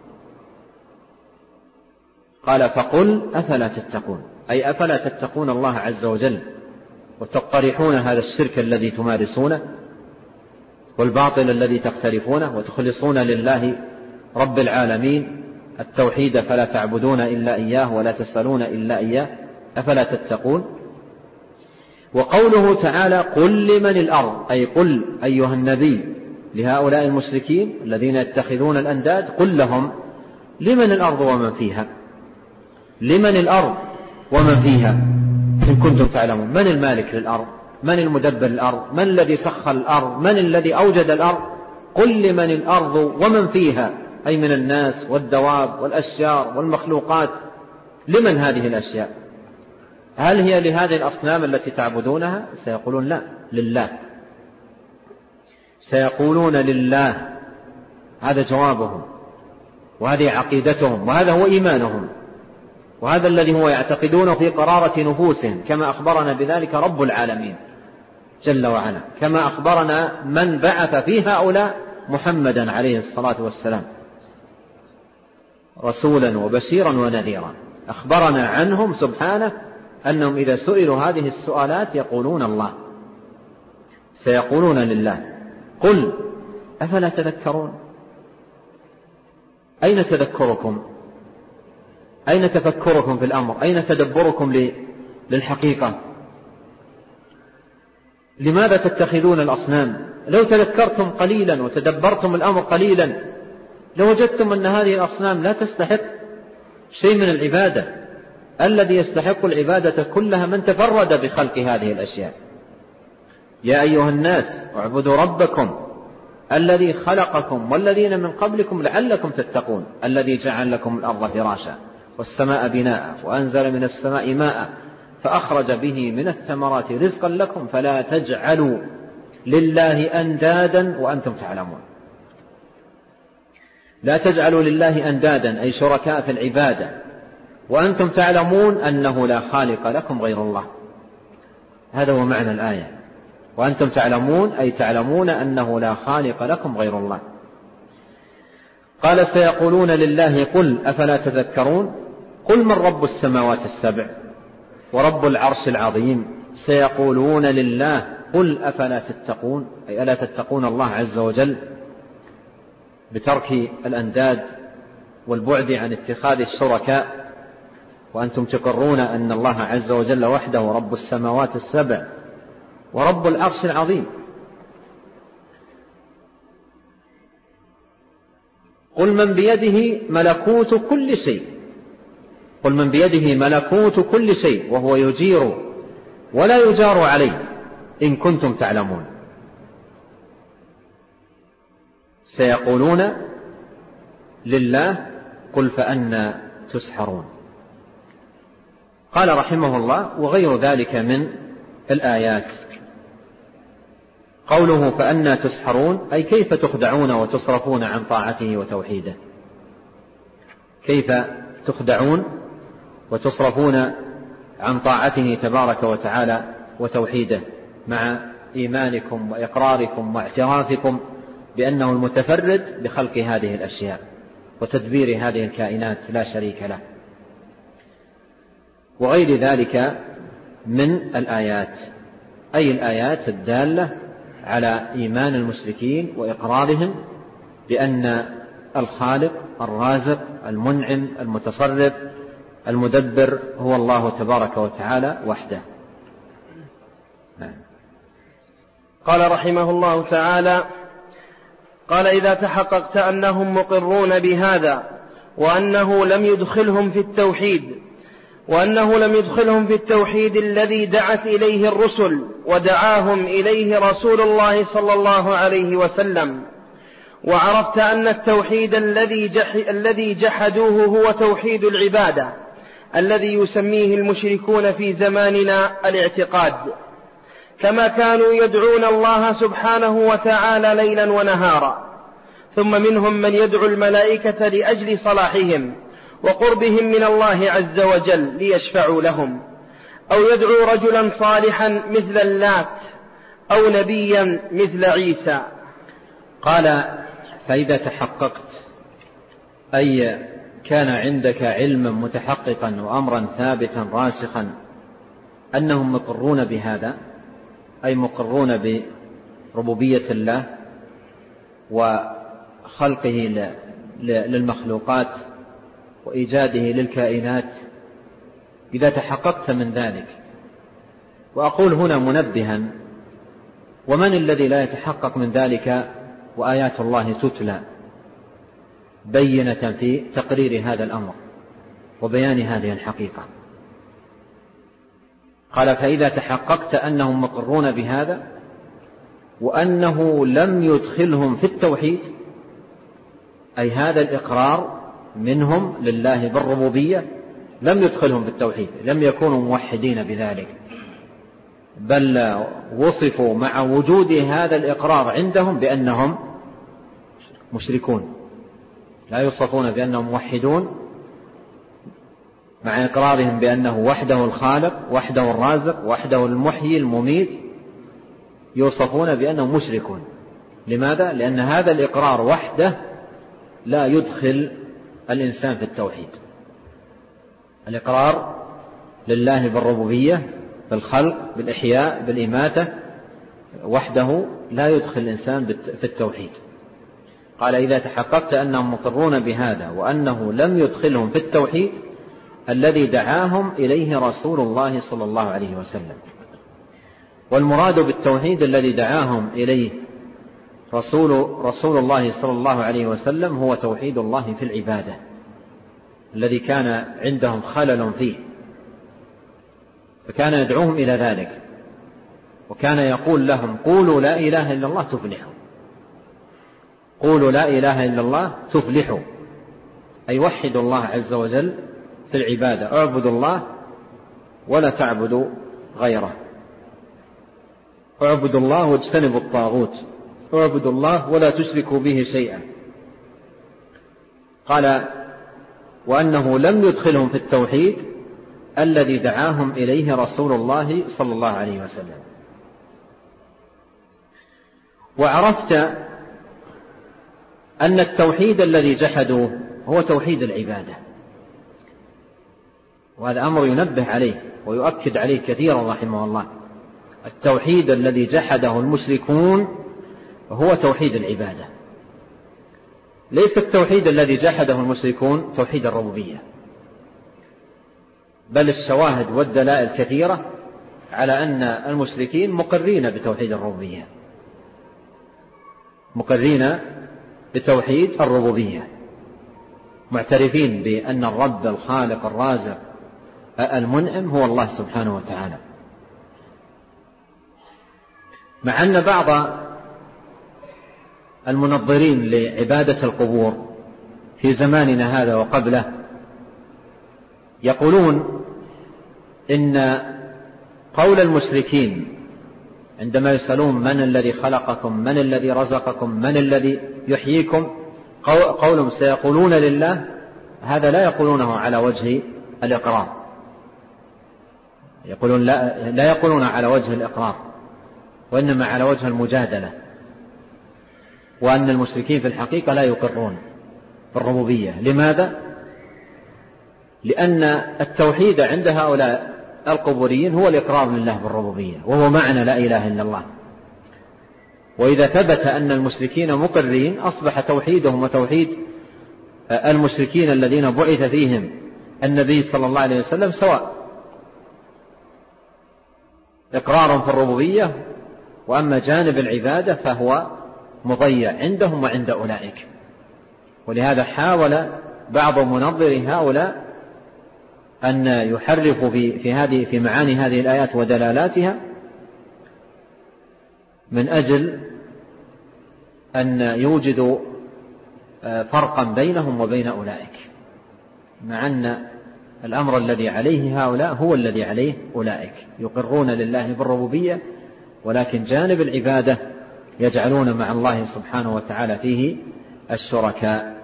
قال: فقل أفلا تتقون، أي أفلا تتقون الله عز وجل وتقترحون هذا الشرك الذي تمارسونه والباطل الذي تقترفونه وتخلصون لله رب العالمين التوحيد فلا تعبدون إلا إياه ولا تسألون إلا إياه أفلا تتقون. وقوله تعالى قل لمن الأرض، أي قل أيها النبي لهؤلاء المشركين الذين يتخذون الأنداد، قل لهم لمن الأرض ومن فيها، لمن الأرض ومن فيها إن كنتم تعلمون. من المالك للأرض؟ من المدبر للأرض؟ من الذي سخر الأرض؟ من الذي أوجد الأرض؟ قل لمن الأرض ومن فيها، أي من الناس والدواب والأشجار والمخلوقات. لمن هذه الأشياء؟ هل هي لهذه الأصنام التي تعبدونها؟ سيقولون لا، لله. سيقولون لله، هذا جوابهم، وهذه عقيدتهم، وهذا هو إيمانهم، وهذا الذي هو يعتقدونه في قرارة نفوسهم، كما أخبرنا بذلك رب العالمين جل وعلا، كما أخبرنا من بعث في هؤلاء محمدا عليه الصلاة والسلام رسولا وبشيرا ونذيرا. أخبرنا عنهم سبحانه أنهم إذا سئلوا هذه السؤالات يقولون الله، سيقولون لله. قل أفلا تذكرون؟ أين تذكركم؟ أين تفكركم في الأمر؟ أين تدبركم للحقيقة؟ لماذا تتخذون الأصنام؟ لو تذكرتم قليلا وتدبرتم الأمر قليلا لوجدتم أن هذه الأصنام لا تستحق شيء من العبادة. الذي يستحق العبادة كلها من تفرد بخلق هذه الأشياء. يا أيها الناس اعبدوا ربكم الذي خلقكم والذين من قبلكم لعلكم تتقون، الذي جعل لكم الأرض فراشا والسماء بناء وأنزل من السماء ماء فأخرج به من الثمرات رزقا لكم فلا تجعلوا لله أندادا وأنتم تعلمون. لا تجعلوا لله أندادا أي شركاء في العبادة وأنتم تعلمون أنه لا خالق لكم غير الله. هذا هو معنى الآية، وأنتم تعلمون أي تعلمون أنه لا خالق لكم غير الله. قال سيقولون لله قل أفلا تذكرون؟ قل من رب السماوات السبع ورب العرش العظيم. سيقولون لله قل أفلا تتقون، أي ألا تتقون الله عز وجل بترك الأنداد والبعد عن اتخاذ الشركاء، وأنتم تقرون أن الله عز وجل وحده رب السماوات السبع ورب العرش العظيم. قل من بيده ملكوت كل شيء، قل من بيده ملكوت كل شيء وهو يجير ولا يجار عليه إن كنتم تعلمون. سيقولون لله قل فأنى تسحرون. قال رحمه الله وغير ذلك من الآيات. قوله فأنى تسحرون أي كيف تخدعون وتصرفون عن طاعته وتوحيده، كيف تخدعون وتصرفون عن طاعته تبارك وتعالى وتوحيده مع إيمانكم وإقراركم واعترافكم بأنه المتفرد بخلق هذه الأشياء وتدبير هذه الكائنات لا شريك له، وغير ذلك من الآيات، أي الآيات الدالة على إيمان المشركين وإقرارهم بأن الخالق الرازق المنعم المتصرف المدبر هو الله تبارك وتعالى وحده. قال رحمه الله تعالى: قال إذا تحققت أنهم مقرون بهذا وأنه لم يدخلهم في التوحيد وأنه لم يدخلهم في التوحيد الذي دعت إليه الرسل ودعاهم إليه رسول الله صلى الله عليه وسلم، وعرفت أن التوحيد الذي جح الذي جحدوه هو توحيد العبادة الذي يسميه المشركون في زماننا الاعتقاد، كما كانوا يدعون الله سبحانه وتعالى ليلا ونهارا. ثم منهم من يدعو الملائكة لأجل صلاحهم وقربهم من الله عز وجل ليشفعوا لهم، أو يدعو رجلا صالحا مثل اللات أو نبيا مثل عيسى. قال فإذا تحققت أي كان عندك علما متحققا وأمرا ثابتا راسخا أنهم مقرون بهذا، أي مقرون بربوبية الله وخلقه للمخلوقات وإيجاده للكائنات، إذا تحققت من ذلك. وأقول هنا منبها: ومن الذي لا يتحقق من ذلك وآيات الله تتلى بينة في تقرير هذا الأمر وبيان هذه الحقيقة؟ قال: فإذا تحققت أنهم مقرون بهذا وأنه لم يدخلهم في التوحيد، أي هذا الإقرار منهم لله بالربوبية لم يدخلهم في التوحيد، لم يكونوا موحدين بذلك، بل وصفوا مع وجود هذا الإقرار عندهم بأنهم مشركون، لا يوصفون بأنهم موحدون مع إقرارهم بأنه وحده الخالق وحده الرازق وحده المحيي المميت، يوصفون بأنهم مشركون. لماذا؟ لأن هذا الإقرار وحده لا يدخل الإنسان في التوحيد. الإقرار لله بالربوبية، بالخلق، بالإحياء، بالإماتة وحده لا يدخل الإنسان في التوحيد. قال: إذا تحققت أنهم مقرون بهذا وأنه لم يدخلهم في التوحيد الذي دعاهم إليه رسول الله صلى الله عليه وسلم. والمراد بالتوحيد الذي دعاهم إليه رسول, رسول الله صلى الله عليه وسلم هو توحيد الله في العبادة الذي كان عندهم خلل فيه، فكان يدعوهم إلى ذلك، وكان يقول لهم: قولوا لا إله إلا الله تفلحوا، قولوا لا إله إلا الله تفلحوا، أي وحدوا الله عز وجل في العبادة، اعبدوا الله ولا تعبدوا غيره، اعبدوا الله واجتنبوا الطاغوت، اعبدوا الله ولا تشركوا به شيئا. قال: وأنه لم يدخلهم في التوحيد الذي دعاهم إليه رسول الله صلى الله عليه وسلم. وعرفت أن التوحيد الذي جحدوه هو توحيد العبادة، وهذا أمر ينبه عليه ويؤكد عليه كثيرا رحمه الله. التوحيد الذي جحده المشركون هو توحيد العبادة، ليس التوحيد الذي جحده المشركون توحيد الربوبية، بل الشواهد والدلائل كثيرة على أن المشركين مقرين بتوحيد الربوبية، مقرين بتوحيد الربوبية، معترفين بأن الرب الخالق الرازق المنعم هو الله سبحانه وتعالى. مع أن بعض المنظرين لعبادة القبور في زماننا هذا وقبله يقولون إن قول المشركين عندما يسألون من الذي خلقكم، من الذي رزقكم، من الذي يحييكم، قولهم سيقولون لله، هذا لا يقولونه على وجه الإقرار، يقولون لا, لا يقولون على وجه الإقرار، وإنما على وجه المجادلة، وأن المشركين في الحقيقة لا يقرون بالربوبية. لماذا؟ لأن التوحيد عند هؤلاء القبوريين هو الإقرار لله بالربوبية، وهو معنى لا إله إلا الله. وإذا ثبت أن المشركين مقرين أصبح توحيدهم وتوحيد المشركين الذين بعث فيهم النبي صلى الله عليه وسلم سواء، إقرار في الربوبية، وأما جانب العبادة فهو مضيع عندهم وعند أولئك. ولهذا حاول بعض منظري هؤلاء أن يحرفوا في, في, هذه في معاني هذه الآيات ودلالاتها من أجل أن يوجدوا فرقا بينهم وبين أولئك، مع أن الأمر الذي عليه هؤلاء هو الذي عليه أولئك، يقرون لله بالربوبية، ولكن جانب العبادة يجعلون مع الله سبحانه وتعالى فيه الشركاء.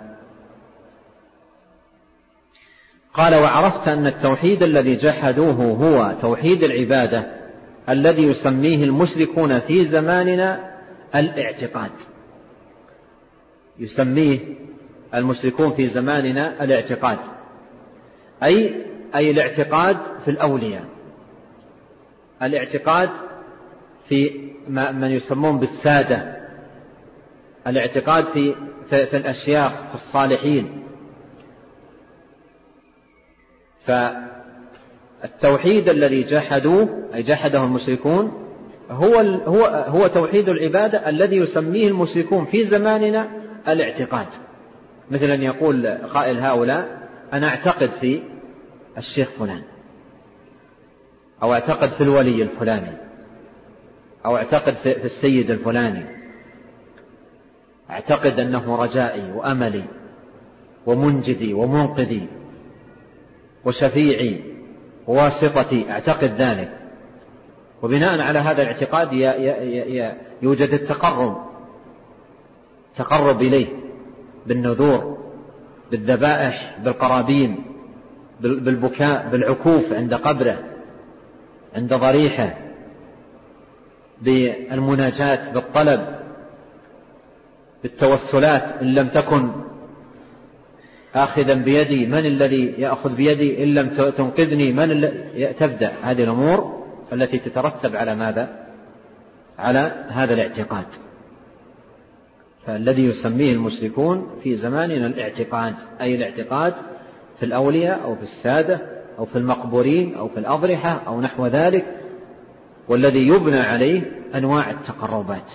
قال: وعرفت أن التوحيد الذي جحدوه هو توحيد العبادة الذي يسميه المشركون في زماننا الاعتقاد، يسميه المشركون في زماننا الاعتقاد، أي, أي الاعتقاد في الأولياء، الاعتقاد في من يسمون بالسادة الاعتقاد في, في الأشياخ في الصالحين. فالتوحيد الذي جحدوه أي جحده المشركون هو, هو, هو توحيد العبادة الذي يسميه المشركون في زماننا الاعتقاد، مثل أن يقول قائل هؤلاء أنا أعتقد في الشيخ فلان، أو أعتقد في الولي الفلاني، أو أعتقد في السيد الفلاني، أعتقد أنه رجائي وأملي ومنجدي ومنقذي وشفيعي وواسطتي، أعتقد ذلك. وبناء على هذا الاعتقاد يوجد التقرب تقرب إليه بالنذور، بالذبائح، بالقرابين، بالبكاء، بالعكوف عند قبره، عند ضريحه، بالمناجاة، بالطلب، بالتوسلات. إن لم تكن آخذا بيدي من الذي يأخذ بيدي؟ إن لم تنقذني من الذي تبدأ هذه الأمور التي تترتب على ماذا؟ على هذا الاعتقاد. فالذي يسميه المشركون في زماننا الاعتقاد، أي الاعتقاد في الأولياء أو في السادة أو في المقبورين أو في الأضرحة أو نحو ذلك، والذي يبنى عليه أنواع التقربات.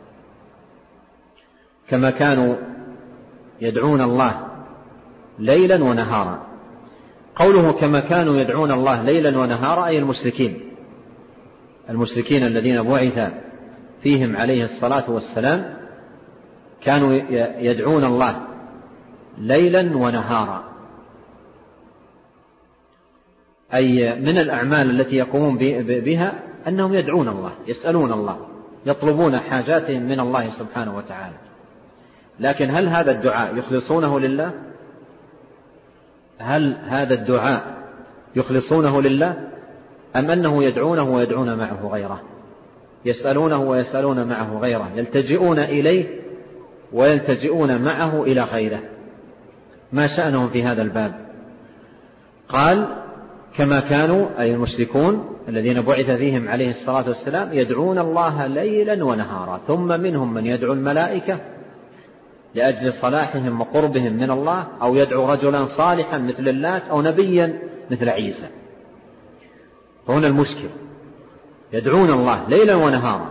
كما كانوا يدعون الله ليلا ونهارا. قوله كما كانوا يدعون الله ليلا ونهارا أي المشركين المشركين الذين بعث فيهم عليه الصلاة والسلام كانوا يدعون الله ليلا ونهارا، أي من الأعمال التي يقومون بها أنهم يدعون الله، يسألون الله، يطلبون حاجاتهم من الله سبحانه وتعالى. لكن هل هذا الدعاء يخلصونه لله؟ هل هذا الدعاء يخلصونه لله، أم أنه يدعونه ويدعون معه غيره، يسألونه ويسألون معه غيره، يلتجئون إليه ويلتجئون معه إلى غيره؟ ما شأنهم في هذا الباب؟ قال كما كانوا أي المشركون الذين بعث فيهم عليه الصلاة والسلام يدعون الله ليلا ونهارا. ثم منهم من يدعو الملائكة لأجل صلاحهم وقربهم من الله، أو يدعو رجلا صالحا مثل اللات، أو نبيا مثل عيسى. فهنا المشكل، يدعون الله ليلا ونهارا،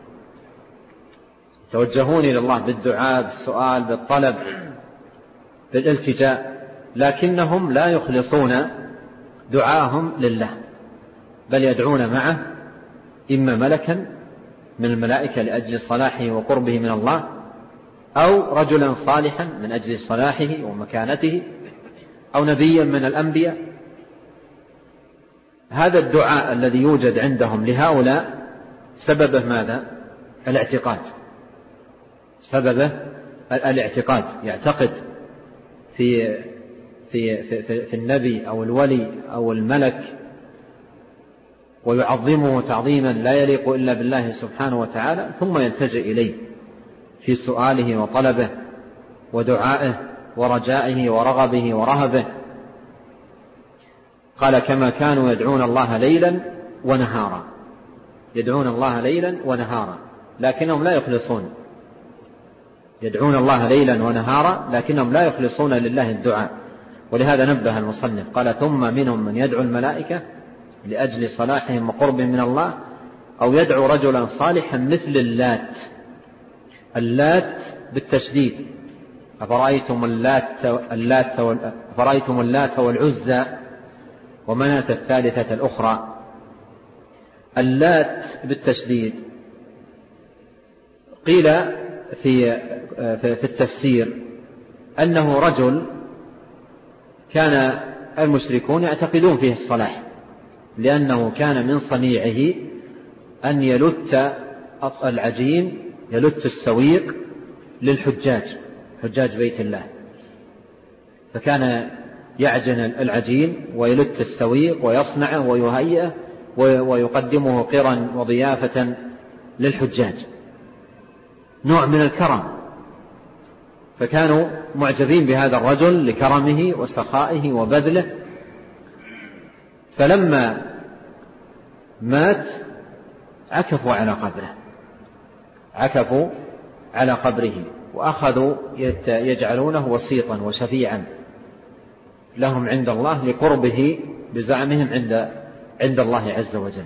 يتوجهون إلى الله بالدعاء، بالسؤال، بالطلب، بالالتجاء، لكنهم لا يخلصون دعاهم لله، بل يدعون معه إما ملكا من الملائكة لأجل صلاحه وقربه من الله، أو رجلا صالحا من أجل صلاحه ومكانته، أو نبيا من الأنبياء. هذا الدعاء الذي يوجد عندهم لهؤلاء سببه ماذا؟ الاعتقاد، سببه الاعتقاد، يعتقد في في في, في النبي أو الولي أو الملك، ويعظمه تعظيما لا يليق إلا بالله سبحانه وتعالى، ثم يلتجئ إليه في سؤاله وطلبه ودعائه ورجائه ورغبه ورهبه. قال كما كانوا يدعون الله ليلا ونهارا، يدعون الله ليلا ونهارا لكنهم لا يخلصون، يدعون الله ليلا ونهارا لكنهم لا يخلصون لله الدعاء. ولهذا نبه المصنف قال ثم منهم من يدعو الملائكة لأجل صلاحهم وقربهم من الله، أو يدعو رجلا صالحا مثل اللات. اللات بالتشديد، أفرأيتم اللات, اللات, أفرأيتم اللات والعزى ومناة الثالثة الأخرى. اللات بالتشديد قيل في, في التفسير أنه رجل كان المشركون يعتقدون فيه الصلاح، لأنه كان من صنيعه أن يلت العجين، يلت السويق للحجاج، حجاج بيت الله، فكان يعجن العجين ويلت السويق ويصنعه ويهيئه ويقدمه قرا وضيافة للحجاج، نوع من الكرم. فكانوا معجبين بهذا الرجل لكرمه وسخائه وبذله. فلما مات عكفوا على قبره، عكفوا على قبره وأخذوا يجعلونه وسيطا وشفيعا لهم عند الله لقربه بزعمهم عند عند الله عز وجل.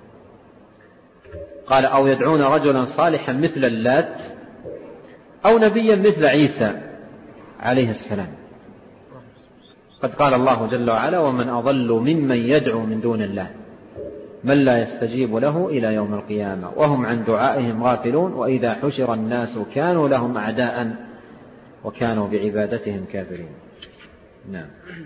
قال أو يدعون رجلا صالحا مثل اللات أو نبيا مثل عيسى عليه السلام. قد قال الله جل وعلا ومن أضل ممن يدعو من دون الله من لا يستجيب له إلى يوم القيامة وهم عن دعائهم غافلون وإذا حشر الناس كانوا لهم أعداء وكانوا بعبادتهم كافرين. نعم.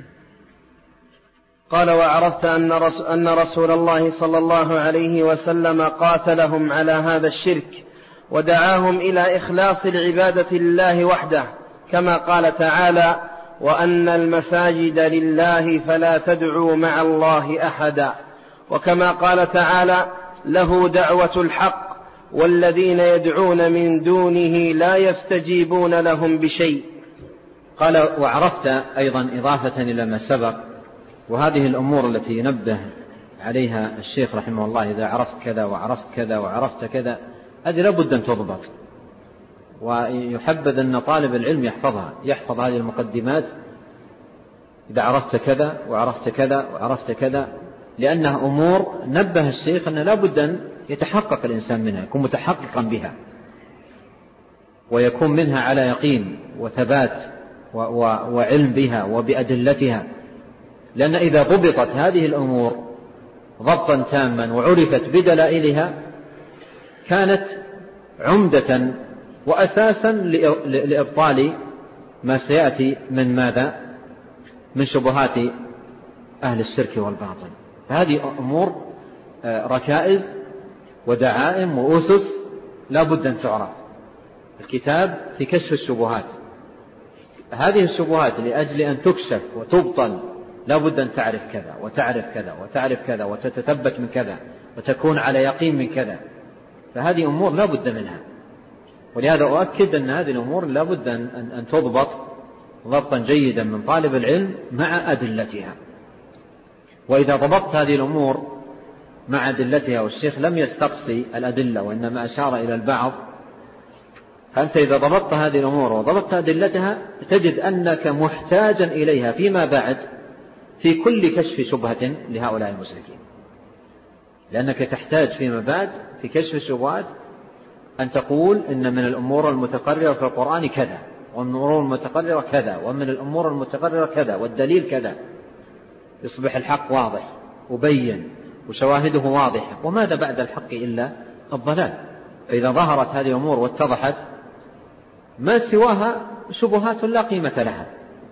قال وعرفت أن رسول الله صلى الله عليه وسلم قاتلهم على هذا الشرك ودعاهم إلى إخلاص العبادة لله وحده كما قال تعالى وأن المساجد لله فلا تدعوا مع الله أحدا، وكما قال تعالى له دعوة الحق والذين يدعون من دونه لا يستجيبون لهم بشيء. قال وعرفت أيضا إضافة إلى ما سبق، وهذه الأمور التي ينبه عليها الشيخ رحمه الله إذا عرفت كذا وعرفت كذا وعرفت كذا هذه لابد أن تضبط، ويحبذ أن طالب العلم يحفظها، يحفظ هذه المقدمات إذا عرفت كذا وعرفت كذا وعرفت كذا، لأنها أمور نبه الشيخ أن لابد أن يتحقق الإنسان منها، يكون متحققا بها ويكون منها على يقين وثبات وعلم بها وبأدلتها، لأن إذا ضبطت هذه الأمور ضبطا تاما وعرفت بدلائلها كانت عمدة وأساسا لإبطال ما سيأتي من ماذا؟ من شبهات أهل الشرك والباطل. فهذه أمور ركائز ودعائم وأسس لا بد أن تعرف. الكتاب في كشف الشبهات، هذه الشبهات لأجل أن تكشف وتبطل لا بد أن تعرف كذا وتعرف كذا وتعرف كذا وتتثبت من كذا وتكون على يقين من كذا، فهذه أمور لا بد منها. ولهذا أؤكد أن هذه الأمور لا بد أن تضبط ضبطا جيدا من طالب العلم مع أدلتها. وإذا ضبطت هذه الأمور مع أدلتها والشيخ لم يستقصي الأدلة وإنما أشار إلى البعض، فأنت إذا ضبطت هذه الأمور وضبطت أدلتها تجد أنك محتاجا إليها فيما بعد في كل كشف شبهة لهؤلاء المشركين، لأنك تحتاج فيما بعد في كشف الشبهات أن تقول إن من الأمور المتقررة في القرآن كذا، ومن الأمور المتقررة كذا، ومن الأمور المتقررة كذا، والدليل كذا، يصبح الحق واضح وبين وشواهده واضحة، وماذا بعد الحق إلا الضلال. فإذا ظهرت هذه الأمور واتضحت ما سواها شبهات لا قيمة لها،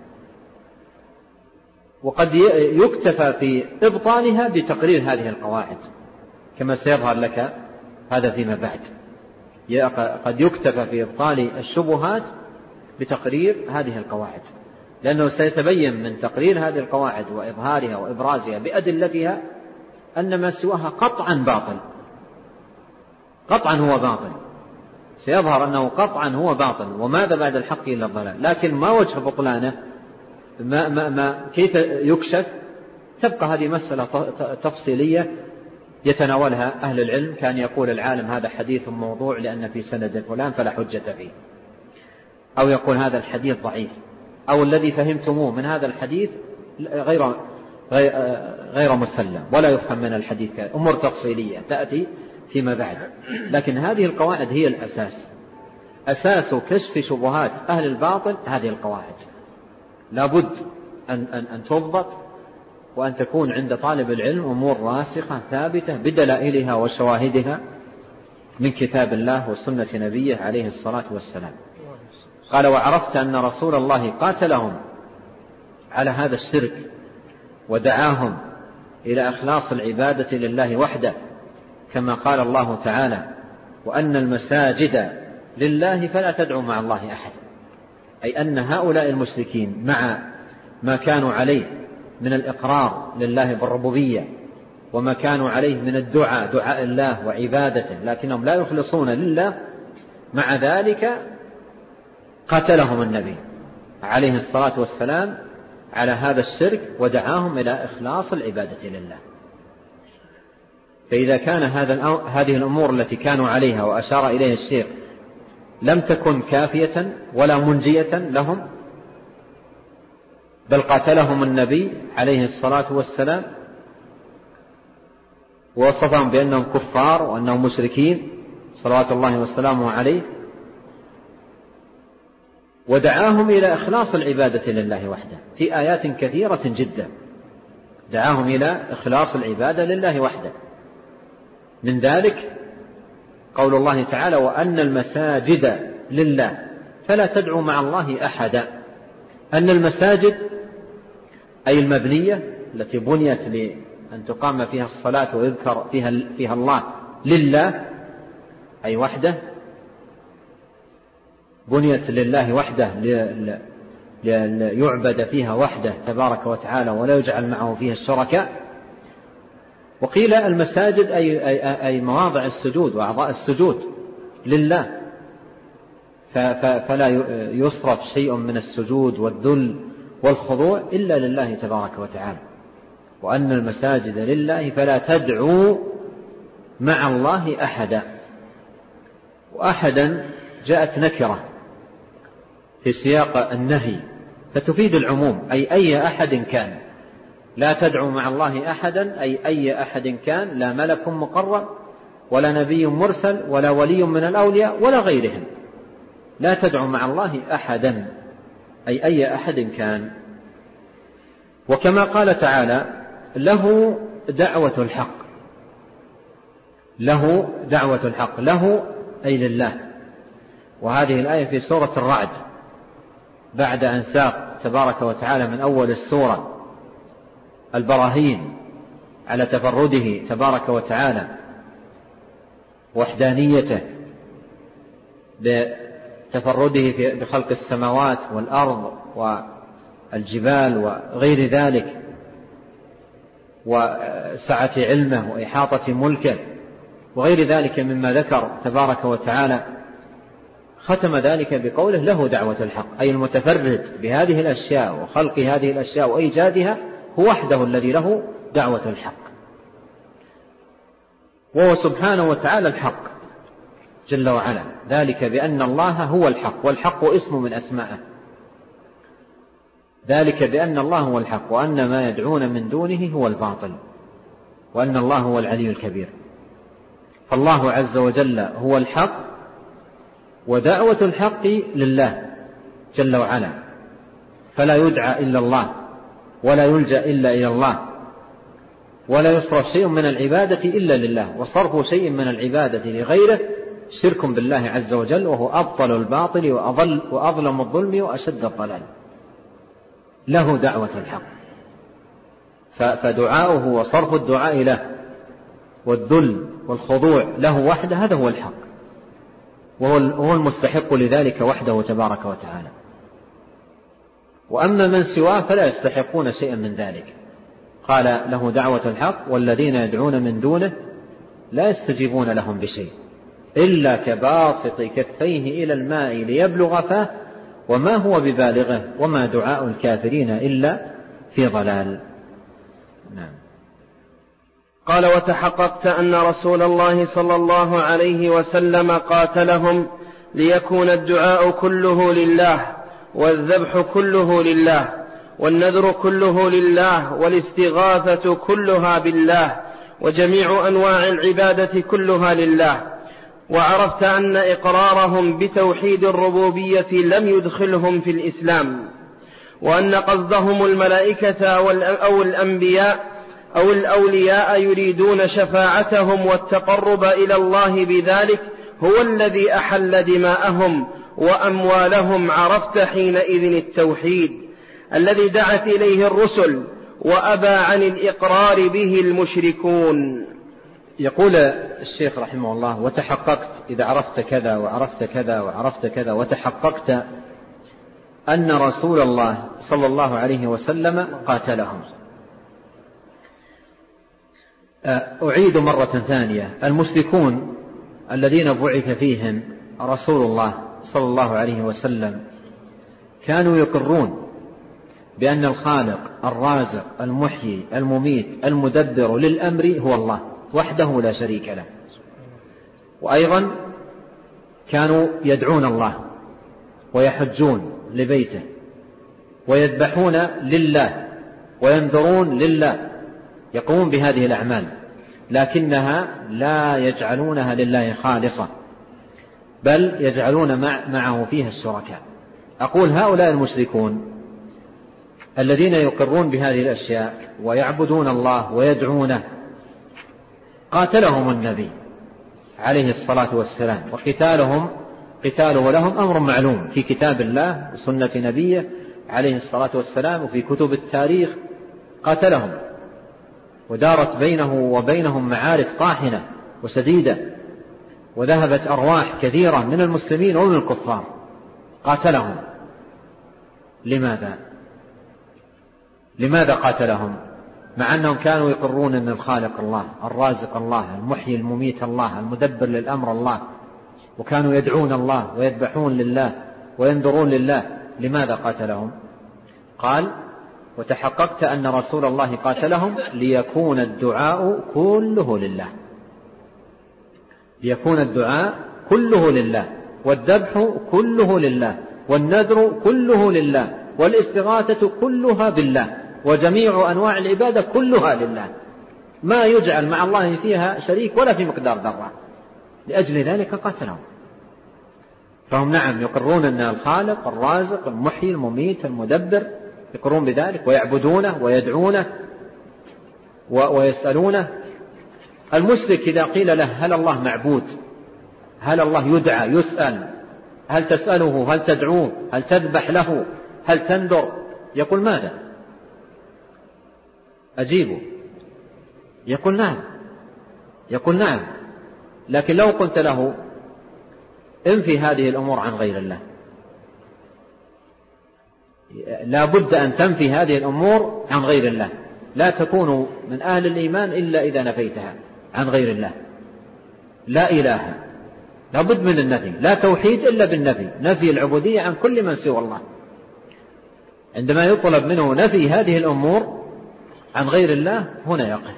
وقد يكتفى في إبطالها بتقرير هذه القواعد كما سيظهر لك هذا فيما بعد. قد يكتفى في إبطال الشبهات بتقرير هذه القواعد، لأنه سيتبين من تقرير هذه القواعد وإظهارها وإبرازها بأدلتها أن ما سواها قطعا باطل، قطعا هو باطل، سيظهر أنه قطعا هو باطل، وماذا بعد الحق إلا الضلال. لكن ما وجه بطلانه؟ ما ما ما كيف يكشف؟ تبقى هذه مسألة تفصيلية يتناولها أهل العلم، كان يقول العالم هذا حديث موضوع لأن في سند فلان فلا حجة فيه، أو يقول هذا الحديث ضعيف، أو الذي فهمتموه من هذا الحديث غير غير مسلم ولا يفهم من الحديث كذا. أمور تفصيلية تأتي فيما بعد، لكن هذه القواعد هي الأساس، أساس كشف شبهات أهل الباطل. هذه القواعد لابد أن, أن, أن تضبط وأن تكون عند طالب العلم أمور راسخة ثابتة بدلائلها وشواهدها من كتاب الله وسنة نبيه عليه الصلاة والسلام. قال وعرفت أن رسول الله قاتلهم على هذا الشرك ودعاهم إلى إخلاص العبادة لله وحده كما قال الله تعالى وأن المساجد لله فلا تدعوا مع الله أحد، أي أن هؤلاء المشركين مع ما كانوا عليه من الإقرار لله بالربوبية وما كانوا عليه من الدعاء دعاء الله وعبادته لكنهم لا يخلصون لله، مع ذلك قاتلهم النبي عليه الصلاة والسلام على هذا الشرك ودعاهم إلى إخلاص العبادة لله. فإذا كان هذا هذه الأمور التي كانوا عليها وأشار إليها الشيخ لم تكن كافية ولا منجية لهم، بل قاتلهم النبي عليه الصلاة والسلام ووصفهم بأنهم كفار وأنهم مشركين صلوات الله وسلامه عليه، ودعاهم إلى إخلاص العبادة لله وحده في آيات كثيرة جدا، دعاهم إلى إخلاص العبادة لله وحده. من ذلك قول الله تعالى: وأن المساجد لله فلا تدعوا مع الله أحدا. أن المساجد أي المبنية التي بنيت لأن تقام فيها الصلاة ويذكر فيها, فيها الله لله أي وحده، بنيت لله وحده ليعبد فيها وحده تبارك وتعالى ولا يجعل معه فيها الشركاء. وقيل المساجد أي, أي, أي مواضع السجود وأعضاء السجود لله، فلا يصرف شيء من السجود والذل والخضوع إلا لله تبارك وتعالى. وأن المساجد لله فلا تدعوا مع الله أحدا. وأحدا جاءت نكرة في سياق النهي فتفيد العموم، أي أي أحد كان. لا تدعوا مع الله أحدا أي أي أحد كان، لا ملك مقرب ولا نبي مرسل ولا ولي من الأولياء ولا غيرهم. لا تدعوا مع الله أحدا أي أي أحد كان. وكما قال تعالى: له دعوة الحق. له دعوة الحق، له أي لله. وهذه الآية في سورة الرعد بعد أن ساق تبارك وتعالى من أول السورة البراهين على تفرده تبارك وتعالى وحدانيته بتفرده بخلق السماوات والأرض والجبال وغير ذلك وسعة علمه وإحاطة ملكه وغير ذلك مما ذكر تبارك وتعالى، ختم ذلك بقوله: له دعوة الحق، أي المتفرد بهذه الأشياء وخلق هذه الأشياء وإيجادها هو وحده الذي له دعوة الحق. وهو سبحانه وتعالى الحق جل وعلا، ذلك بأن الله هو الحق، والحق اسم من أسمائه. ذلك بأن الله هو الحق وأن ما يدعون من دونه هو الباطل وأن الله هو العلي الكبير. فالله عز وجل هو الحق، ودعوة الحق لله جل وعلا، فلا يدعى إلا الله ولا يلجأ إلا إلى الله، ولا يصرف شيء من العبادة إلا لله، وصرف شيء من العبادة لغيره شرك بالله عز وجل، وهو أبطل الباطل وأضل وأظلم الظلم وأشد الضلال. له دعوة الحق، فدعاؤه وصرف الدعاء له والذل والخضوع له وحده هذا هو الحق، وهو المستحق لذلك وحده تبارك وتعالى. وأما من سواه فلا يستحقون شيئا من ذلك. قال: له دعوة الحق والذين يدعون من دونه لا يستجيبون لهم بشيء إلا كباسط كفيه إلى الماء ليبلغ فاه وما هو ببالغه وما دعاء الكافرين إلا في ضلال. نعم. قال: وتحققت أن رسول الله صلى الله عليه وسلم قاتلهم ليكون الدعاء كله لله، والذبح كله لله، والنذر كله لله، والاستغاثة كلها بالله، وجميع أنواع العبادة كلها لله. وعرفت أن إقرارهم بتوحيد الربوبية لم يدخلهم في الإسلام، وأن قصدهم الملائكة أو الأنبياء أو الأولياء يريدون شفاعتهم والتقرب إلى الله بذلك هو الذي أحل دماءهم وأموالهم. عرفت حينئذ التوحيد الذي دعت إليه الرسل وأبى عن الإقرار به المشركون. يقول الشيخ رحمه الله: وتحققت، إذا عرفت كذا وعرفت كذا وعرفت كذا وتحققت أن رسول الله صلى الله عليه وسلم قاتلهم. أعيد مرة ثانية: المشركون الذين بعث فيهم رسول الله صلى الله عليه وسلم كانوا يقرون بأن الخالق الرازق المحيي المميت المدبر للأمر هو الله وحده لا شريك له. وأيضا كانوا يدعون الله ويحجون لبيته ويذبحون لله وينذرون لله، يقومون بهذه الأعمال، لكنها لا يجعلونها لله خالصة، بل يجعلون معه فيها الشركاء. أقول هؤلاء المشركون الذين يقرون بهذه الأشياء ويعبدون الله ويدعونه قاتلهم النبي عليه الصلاة والسلام، وقتالهم قتاله لهم أمر معلوم في كتاب الله وسنة نبيه عليه الصلاة والسلام وفي كتب التاريخ. قاتلهم ودارت بينه وبينهم معارك طاحنة وسديدة، وذهبت أرواح كثيرة من المسلمين ومن الكفار. قاتلهم. لماذا؟ لماذا قاتلهم؟ مع أنهم كانوا يقرون أن الخالق الله، الرازق الله، المحيي المميت الله، المدبر للأمر الله، وكانوا يدعون الله ويذبحون لله وينذرون لله. لماذا قاتلهم؟ قال: وتحققت أن رسول الله قاتلهم ليكون الدعاء كله لله، ليكون الدعاء كله لله، والذبح كله لله، والنذر كله لله، والاستغاثة كلها بالله، وجميع أنواع العبادة كلها لله، ما يجعل مع الله فيها شريك ولا في مقدار ذرة. لأجل ذلك قاتلهم. فهم نعم يقرون أن الخالق الرازق المحيي المميت المدبر، يقرون بذلك ويعبدونه ويدعونه ويسألونه. المشرك إذا قيل له: هل الله معبود؟ هل الله يدعى يسأل؟ هل تسأله؟ هل تدعوه؟ هل تذبح له؟ هل تنذر؟ يقول: ماذا؟ أجيبه. يقول: نعم. يقول: نعم. لكن لو قلت له: انفي هذه الأمور عن غير الله، لا بد أن تنفي هذه الأمور عن غير الله، لا تكون من أهل الإيمان إلا إذا نفيتها عن غير الله. لا إله، لا بد من النفي، لا توحيد إلا بالنفي، نفي العبودية عن كل من سوى الله. عندما يطلب منه نفي هذه الأمور عن غير الله هنا يقف.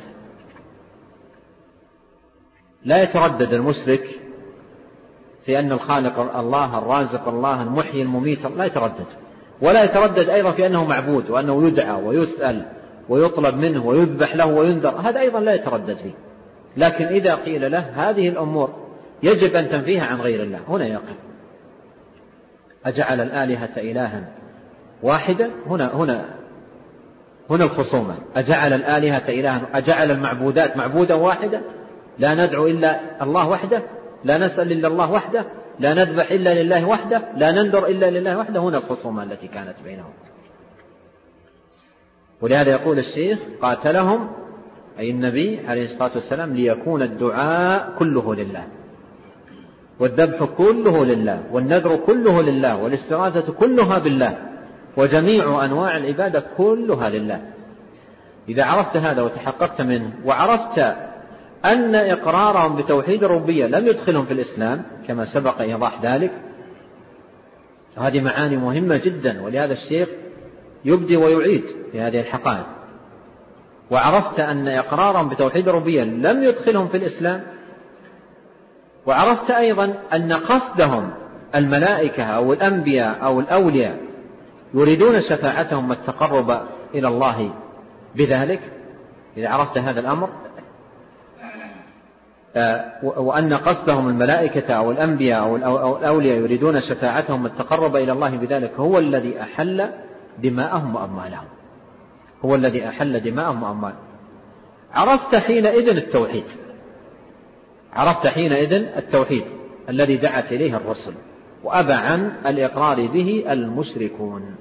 لا يتردد المشرك في أن الخالق الله الرازق الله المحيي المميت، لا يتردد، ولا يتردد أيضا في أنه معبود وأنه يدعى ويسأل ويطلب منه ويذبح له وينذر، هذا أيضا لا يتردد فيه. لكن إذا قيل له هذه الأمور يجب أن تنفيها عن غير الله هنا يقف. أجعل الآلهة إلها واحدا؟ هنا هنا هنا الخصومة. أجعل الآلهة إلها، أجعل المعبودات معبودا واحدا، لا ندعو إلا الله وحده، لا نسأل إلا الله وحده، لا نذبح إلا لله وحده، لا ننذر إلا لله وحده. هنا الخصومة التي كانت بينهم. ولهذا يقول الشيخ: قاتلهم أي النبي عليه الصلاة والسلام ليكون الدعاء كله لله، والذبح كله لله، والنذر كله لله، والاستغاثة كلها بالله، وجميع أنواع العبادة كلها لله. إذا عرفت هذا وتحققت منه، وعرفت أن إقرارهم بتوحيد الربوبية لم يدخلهم في الإسلام كما سبق إيضاح ذلك، هذه معاني مهمة جدا، ولهذا الشيخ يبدي ويعيد في هذه الحقائق. وعرفت أن إقرارهم بتوحيد الربوبية لم يدخلهم في الإسلام، وعرفت أيضا أن قصدهم الملائكة أو الأنبياء أو الأولياء يريدون شفاعتهم والتقرب إلى الله بذلك. إذا عرفت هذا الأمر وأن قصدهم الملائكة أو الأنبياء أو الأولياء يريدون شفاعتهم والتقرب إلى الله بذلك هو الذي أحل دماءهم وأموالهم، هو الذي أحل دماءهم وأموالهم. عرفت حينئذ التوحيد، عرفت حينئذ التوحيد الذي دعت إليه الرسل، وأبى عن الإقرار به المشركون.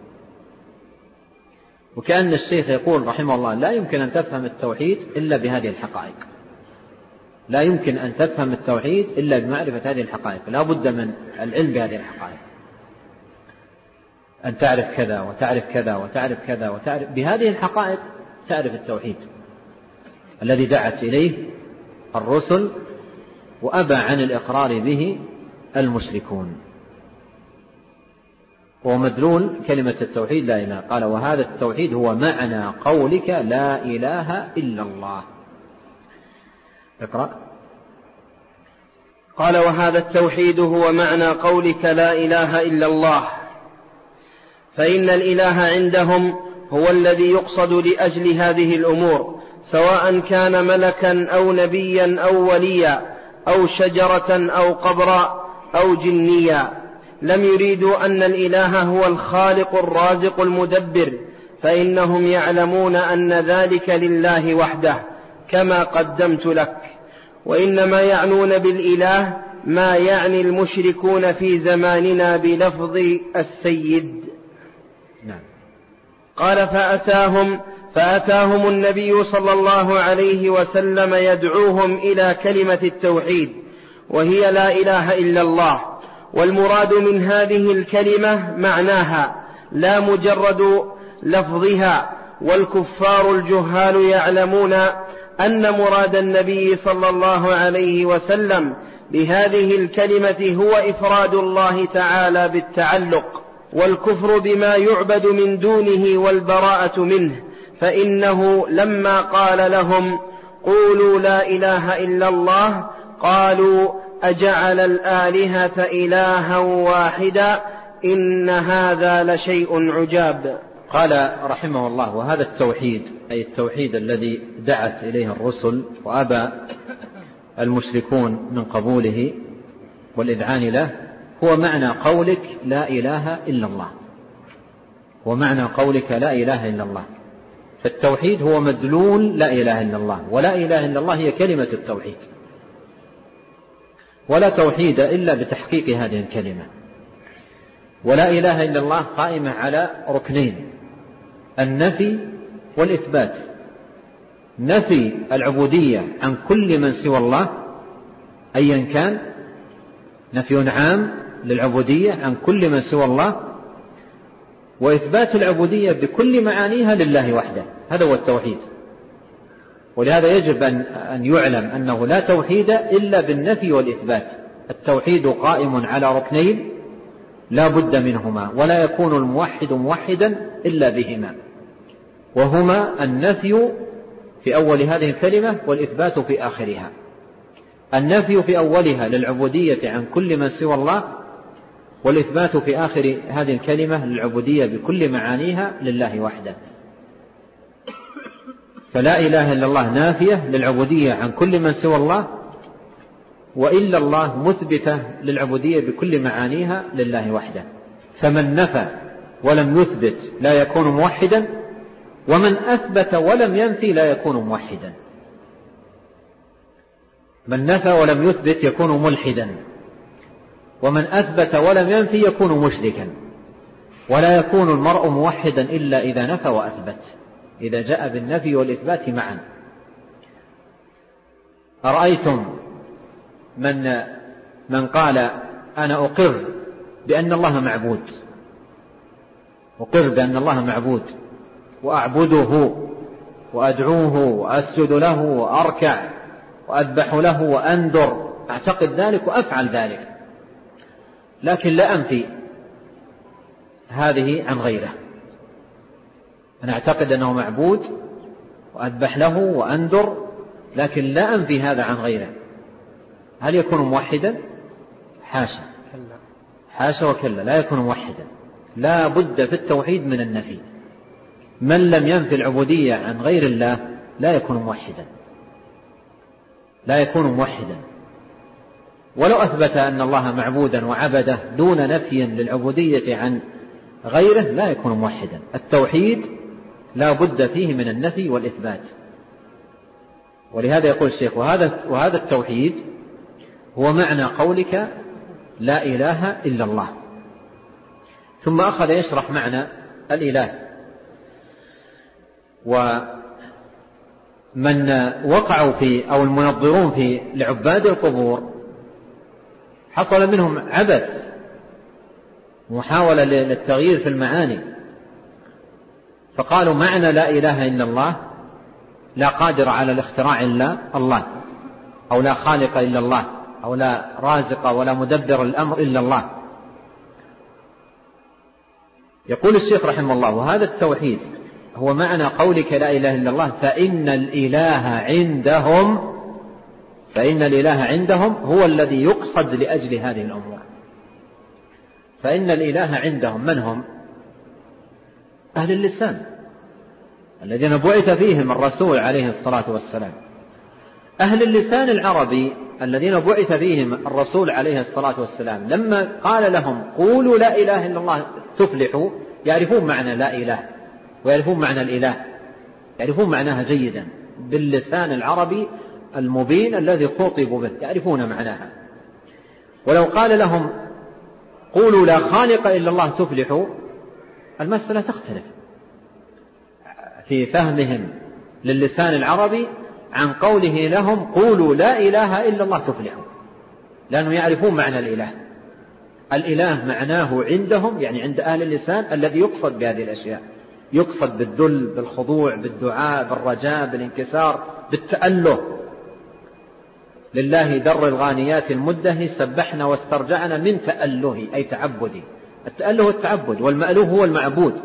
وكأن الشيخ يقول رحمه الله: لا يمكن أن تفهم التوحيد إلا بهذه الحقائق، لا يمكن أن تفهم التوحيد إلا بمعرفة هذه الحقائق. لا بد من العلم بهذه الحقائق، أن تعرف كذا وتعرف كذا وتعرف كذا وتعرف بهذه الحقائق تعرف التوحيد الذي دعت إليه الرسل وأبى عن الإقرار به المشركون. ومدلول كلمة التوحيد لا إله. قال: وهذا التوحيد هو معنى قولك لا إله إلا الله. اقرأ. قال: وهذا التوحيد هو معنى قولك لا إله إلا الله. فإن الإله عندهم هو الذي يقصد لأجل هذه الأمور، سواء كان ملكا أو نبيا أو وليا أو شجرة أو قبرا أو جنيا. لم يريدوا أن الإله هو الخالق الرازق المدبر، فإنهم يعلمون أن ذلك لله وحده كما قدمت لك، وإنما يعنون بالإله ما يعني المشركون في زماننا بلفظ السيد. نعم. قال: فأتاهم فأتاهم النبي صلى الله عليه وسلم يدعوهم إلى كلمة التوحيد، وهي لا إله إلا الله. والمراد من هذه الكلمة معناها لا مجرد لفظها. والكفار الجهال يعلمون أن مراد النبي صلى الله عليه وسلم بهذه الكلمة هو إفراد الله تعالى بالتعلق، والكفر بما يعبد من دونه والبراءة منه. فإنه لما قال لهم قولوا لا إله إلا الله قالوا أجعل الآلهة إلها واحدا إن هذا لشيء عجاب. قال رحمه الله: وهذا التوحيد أي التوحيد الذي دعت إليه الرسل وأبى المشركون من قبوله والإذعان له هو معنى قولك لا إله إلا الله. ومعنى قولك لا إله إلا الله، فالتوحيد هو مدلول لا إله إلا الله، ولا إله إلا الله هي كلمة التوحيد، ولا توحيد إلا بتحقيق هذه الكلمة. ولا إله إلا الله قائمة على ركنين: النفي والإثبات. نفي العبودية عن كل من سوى الله أيا كان، نفي عام للعبودية عن كل من سوى الله، وإثبات العبودية بكل معانيها لله وحده. هذا هو التوحيد. ولهذا يجب أن يعلم أنه لا توحيد إلا بالنفي والإثبات. التوحيد قائم على ركنين لا بد منهما، ولا يكون الموحد موحدا إلا بهما، وهما النفي في أول هذه الكلمة والإثبات في آخرها. النفي في أولها للعبودية عن كل من سوى الله، والإثبات في آخر هذه الكلمة للعبودية بكل معانيها لله وحده. فلا إله إلا الله نافية للعبودية عن كل من سوى الله، وإلا الله مثبتة للعبودية بكل معانيها لله وحده. فمن نفى ولم يثبت لا يكون موحدا، ومن أثبت ولم ينفي لا يكون موحدا. من نفى ولم يثبت يكون ملحدا، ومن أثبت ولم ينفي يكون مشركا. ولا يكون المرء موحدا إلا إذا نفى وأثبت، إذا جاء بالنفي والإثبات معا. أرأيتم من من قال أنا أقر بأن الله معبود، أقر بأن الله معبود وأعبده وأدعوه وأسجد له وأركع وأذبح له وأنذر، أعتقد ذلك وأفعل ذلك، لكن لا أنفي هذه عن غيره. أنا أعتقد أنه معبود وأذبح له وأنذر، لكن لا أنفي هذا عن غيره. هل يكون موحدا؟ حاشا حاشا وكلا، لا يكون موحدا. لا بد في التوحيد من النفي. من لم ينفي العبودية عن غير الله لا يكون موحدا، لا يكون موحدا. ولو أثبت أن الله معبودا وعبده دون نفي للعبودية عن غيره لا يكون موحدا. التوحيد لا بد فيه من النفي والإثبات. ولهذا يقول الشيخ: وهذا, وهذا التوحيد هو معنى قولك لا إله إلا الله. ثم أخذ يشرح معنى الإله. ومن وقعوا في أو المنظرون في لعباد القبور حصل منهم عبث محاولة للتغيير في المعاني، فقالوا معنى لا إله إلا الله لا قادر على الاختراع إلا الله، أو لا خالق إلا الله، أو لا رازق ولا مدبر الأمر إلا الله. يقول الشيخ رحمه الله: وهذا التوحيد هو معنى قولك لا إله إلا الله، فإن الإله عندهم فإن الإله عندهم هو الذي يقصد لأجل هذه الأمور. فإن الإله عندهم من هم؟ أهل اللسان الذين بعث فيهم الرسول عليه الصلاة والسلام. أهل اللسان العربي الذين بعث فيهم الرسول عليه الصلاة والسلام لما قال لهم قولوا لا إله إلا الله تفلحوا، يعرفون معنى لا إله ويعرفون معنى الإله، يعرفون معناها جيدا باللسان العربي المبين الذي خطبوا به، يعرفون معناها. ولو قال لهم قولوا لا خالق إلا الله تفلحوا، المسألة تختلف في فهمهم للسان العربي عن قوله لهم قولوا لا إله إلا الله تفلحوا، لأنهم يعرفون معنى الإله. الإله معناه عندهم يعني عند أهل اللسان الذي يقصد بهذه الأشياء، يقصد بالذل، بالخضوع، بالدعاء، بالرجاء، بالانكسار، بالتأله. لله در الغانيات المده سبحنا واسترجعنا من تأله أي تعبدي. التأله التعبد، والمألوه هو المعبود.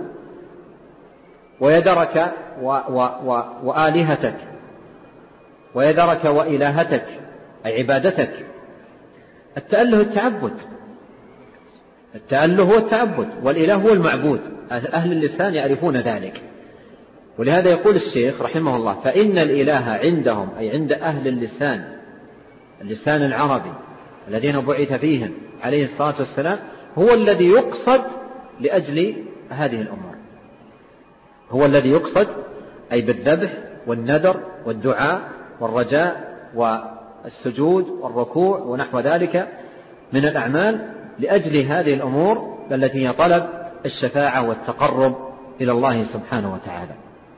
ويدرك و و و وآلهتك، ويدرك وإلهتك أي عبادتك. التأله التعبد، التأله هو التعبد، والإله هو المعبود. أهل اللسان يعرفون ذلك. ولهذا يقول الشيخ رحمه الله فإن الإله عندهم أي عند أهل اللسان، اللسان العربي الذين بعث فيهم عليه الصلاة والسلام، هو الذي يقصد لأجل هذه الأمور. هو الذي يقصد أي بالذبح والنذر والدعاء والرجاء والسجود والركوع ونحو ذلك من الأعمال لأجل هذه الأمور التي هي طلب الشفاعة والتقرب إلى الله سبحانه وتعالى.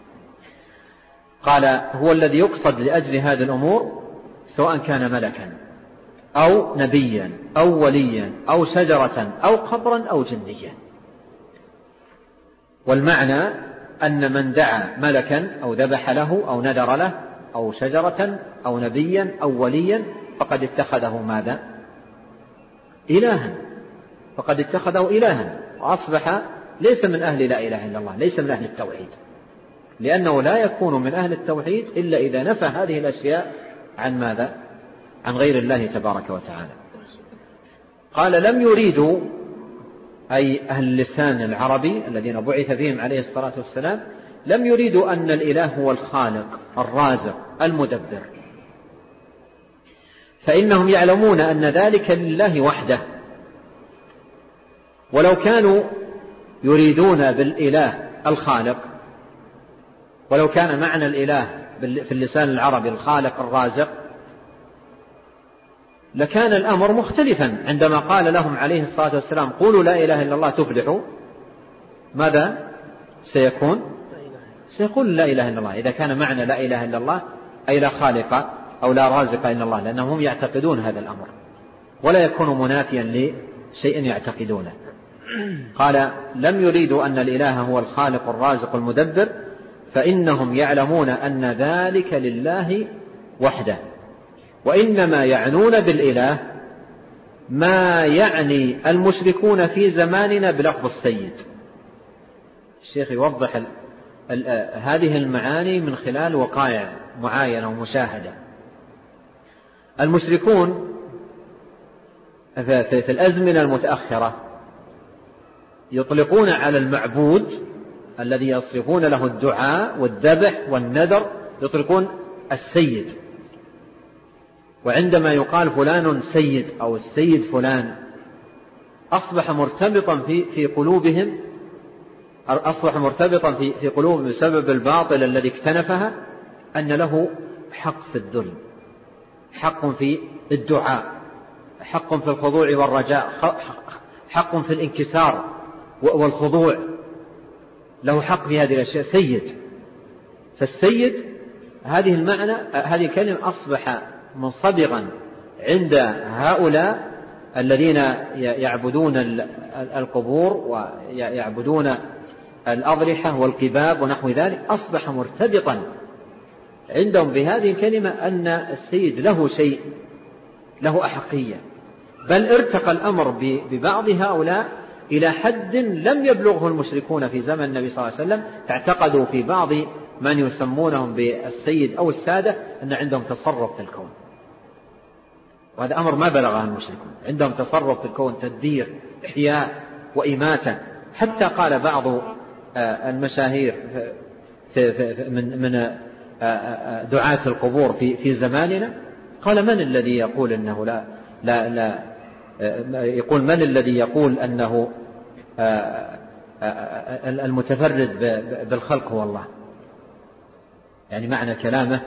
قال هو الذي يقصد لأجل هذه الأمور سواء كان ملكا أو نبيا أو وليا أو شجرة أو قبرا أو جنيا. والمعنى أن من دعا ملكا أو ذبح له أو نذر له أو شجرة أو نبيا أو وليا فقد اتخذه ماذا؟ إلها، فقد اتخذه إلها، وأصبح ليس من أهل لا إله إلا الله، ليس من أهل التوحيد، لأنه لا يكون من أهل التوحيد إلا إذا نفى هذه الأشياء عن ماذا؟ عن غير الله تبارك وتعالى. قال لم يريدوا أي أهل اللسان العربي الذين بعث فيهم عليه الصلاة والسلام لم يريدوا أن الإله هو الخالق الرازق المدبر، فإنهم يعلمون أن ذلك لله وحده. ولو كانوا يريدون بالإله الخالق، ولو كان معنى الإله في اللسان العربي الخالق الرازق، لكان الأمر مختلفا. عندما قال لهم عليه الصلاة والسلام قولوا لا إله إلا الله تفلحوا، ماذا سيكون؟ سيقول لا إله إلا الله. إذا كان معنى لا إله إلا الله أي لا خالق أو لا رازق إلا الله، لأنهم يعتقدون هذا الأمر ولا يكون منافيا لشيء يعتقدونه. قال لم يريدوا أن الإله هو الخالق الرازق المدبر، فإنهم يعلمون أن ذلك لله وحده، وإنما يعنون بالإله ما يعني المشركون في زماننا بلفظ السيد. الشيخ يوضح ال ال هذه المعاني من خلال وقائع معاينة ومشاهدة. المشركون في الأزمنة المتأخرة يطلقون على المعبود الذي يصرفون له الدعاء والذبح والنذر يطلقون السيد. وعندما يقال فلان سيد أو السيد فلان أصبح مرتبطا في في قلوبهم أصبح مرتبطا في في قلوبهم بسبب الباطل الذي اكتنفها أن له حق في الذل، حق في الدعاء، حق في الخضوع والرجاء، حق في الانكسار والخضوع، له حق في هذه الأشياء سيد. فالسيد هذه المعنى هذه الكلمة أصبح منصبغا عند هؤلاء الذين يعبدون القبور ويعبدون الأضرحة والقباب ونحو ذلك، أصبح مرتبطا عندهم بهذه الكلمة أن السيد له شيء، له أحقية. بل ارتقى الأمر ببعض هؤلاء إلى حد لم يبلغه المشركون في زمن النبي صلى الله عليه وسلم، اعتقدوا في بعض من يسمونهم بالسيد أو السادة أن عندهم تصرف في الكون، وهذا أمر ما بلغه المشركون، عندهم تصرف في الكون، تدبير، إحياء وإماتة. حتى قال بعض المشاهير من من دعاة القبور في في زماننا، قال: من الذي يقول أنه لا لا لا يقول من الذي يقول أنه المتفرد بالخلق هو الله؟ يعني معنى كلامه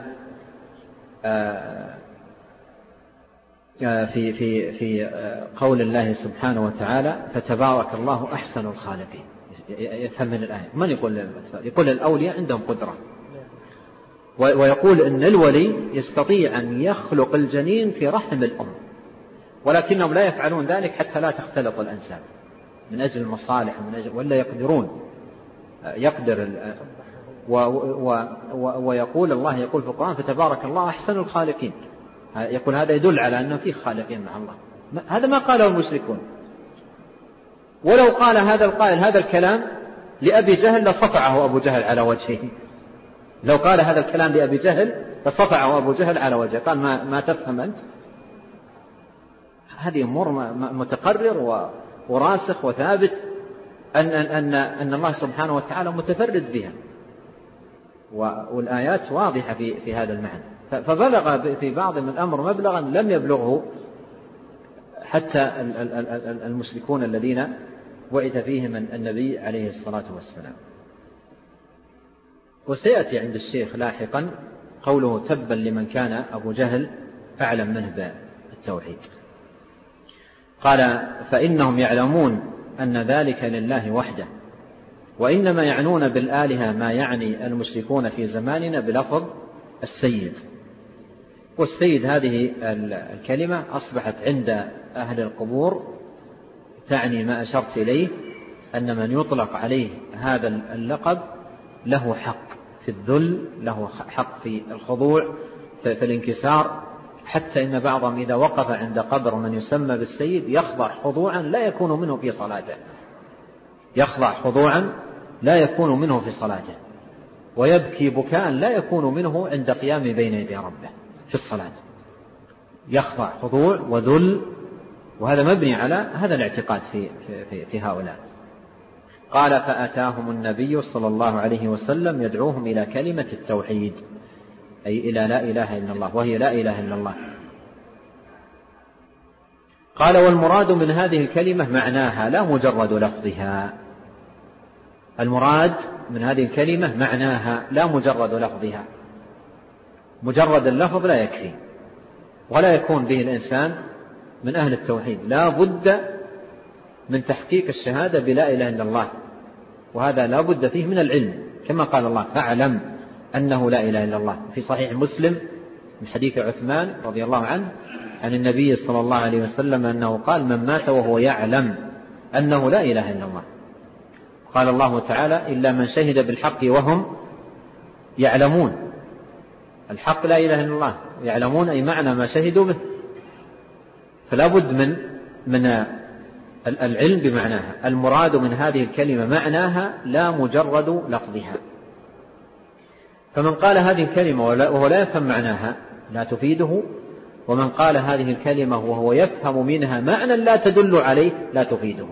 في في في قول الله سبحانه وتعالى: فتبارك الله أحسن الخالقين. يفهم من الآية من يقول؟ يقول الأولياء عندهم قدرة، ويقول أن الولي يستطيع أن يخلق الجنين في رحم الأم، ولكنهم لا يفعلون ذلك حتى لا تختلط الأنساب من أجل المصالح ومن أجل، ولا يقدرون يقدر. ويقول الله يقول في القرآن: فتبارك الله أحسن الخالقين. يقول هذا يدل على أنه فيه خالقين مع الله. هذا ما قاله المشركون. ولو قال هذا القائل هذا الكلام لأبي جهل لصفعه أبو جهل على وجهه. لو قال هذا الكلام لأبي جهل لصفعه أبو جهل على وجهه، قال: ما, ما تفهم أنت؟ هذه أمور متقرر وراسخ وثابت أن, أن, أن الله سبحانه وتعالى متفرد بها، والآيات واضحة في, في هذا المعنى. فبلغ في بعض من الأمر مبلغا لم يبلغه حتى المشركون الذين بعث فيهم النبي عليه الصلاة والسلام. وسيأتي عند الشيخ لاحقا قوله: تبا لمن كان أبو جهل أعلم منه بالتوحيد. قال: فإنهم يعلمون أن ذلك لله وحده، وإنما يعنون بالآلهة ما يعني المشركون في زماننا بلفظ السيد. والسيد هذه الكلمة أصبحت عند أهل القبور تعني ما أشرت إليه، أن من يطلق عليه هذا اللقب له حق في الذل، له حق في الخضوع، في الانكسار، حتى إن بعضهم إذا وقف عند قبر من يسمى بالسيد يخضع خضوعا لا يكون منه في صلاته، يخضع خضوعا لا يكون منه في صلاته، ويبكي بكاء لا يكون منه عند قيام بين يدي ربه في الصلاة. يخضع خضوع وذل، وهذا مبني على هذا الاعتقاد في, في, في هؤلاء. قال: فأتاهم النبي صلى الله عليه وسلم يدعوهم إلى كلمة التوحيد، أي إلى لا إله إلا الله، وهي لا إله إلا الله. قال: والمراد من هذه الكلمة معناها لا مجرد لفظها. المراد من هذه الكلمة معناها لا مجرد لفظها. مجرد اللفظ لا يكفي، ولا يكون به الإنسان من أهل التوحيد، لا بد من تحقيق الشهادة بلا إله إلا الله، وهذا لا بد فيه من العلم، كما قال الله: فاعلم أنه لا إله إلا الله. في صحيح مسلم من حديث عثمان رضي الله عنه عن النبي صلى الله عليه وسلم أنه قال: من مات وهو يعلم أنه لا إله إلا الله. قال الله تعالى: إلا من شهد بالحق وهم يعلمون. الحق لا إله إلا الله، يعلمون أي معنى ما شهدوا به، فلا بد من من العلم بمعناها. المراد من هذه الكلمة معناها لا مجرد لفظها. فمن قال هذه الكلمة وهو لا يفهم معناها لا تفيده، ومن قال هذه الكلمة وهو يفهم منها معنى لا تدل عليه لا تفيده.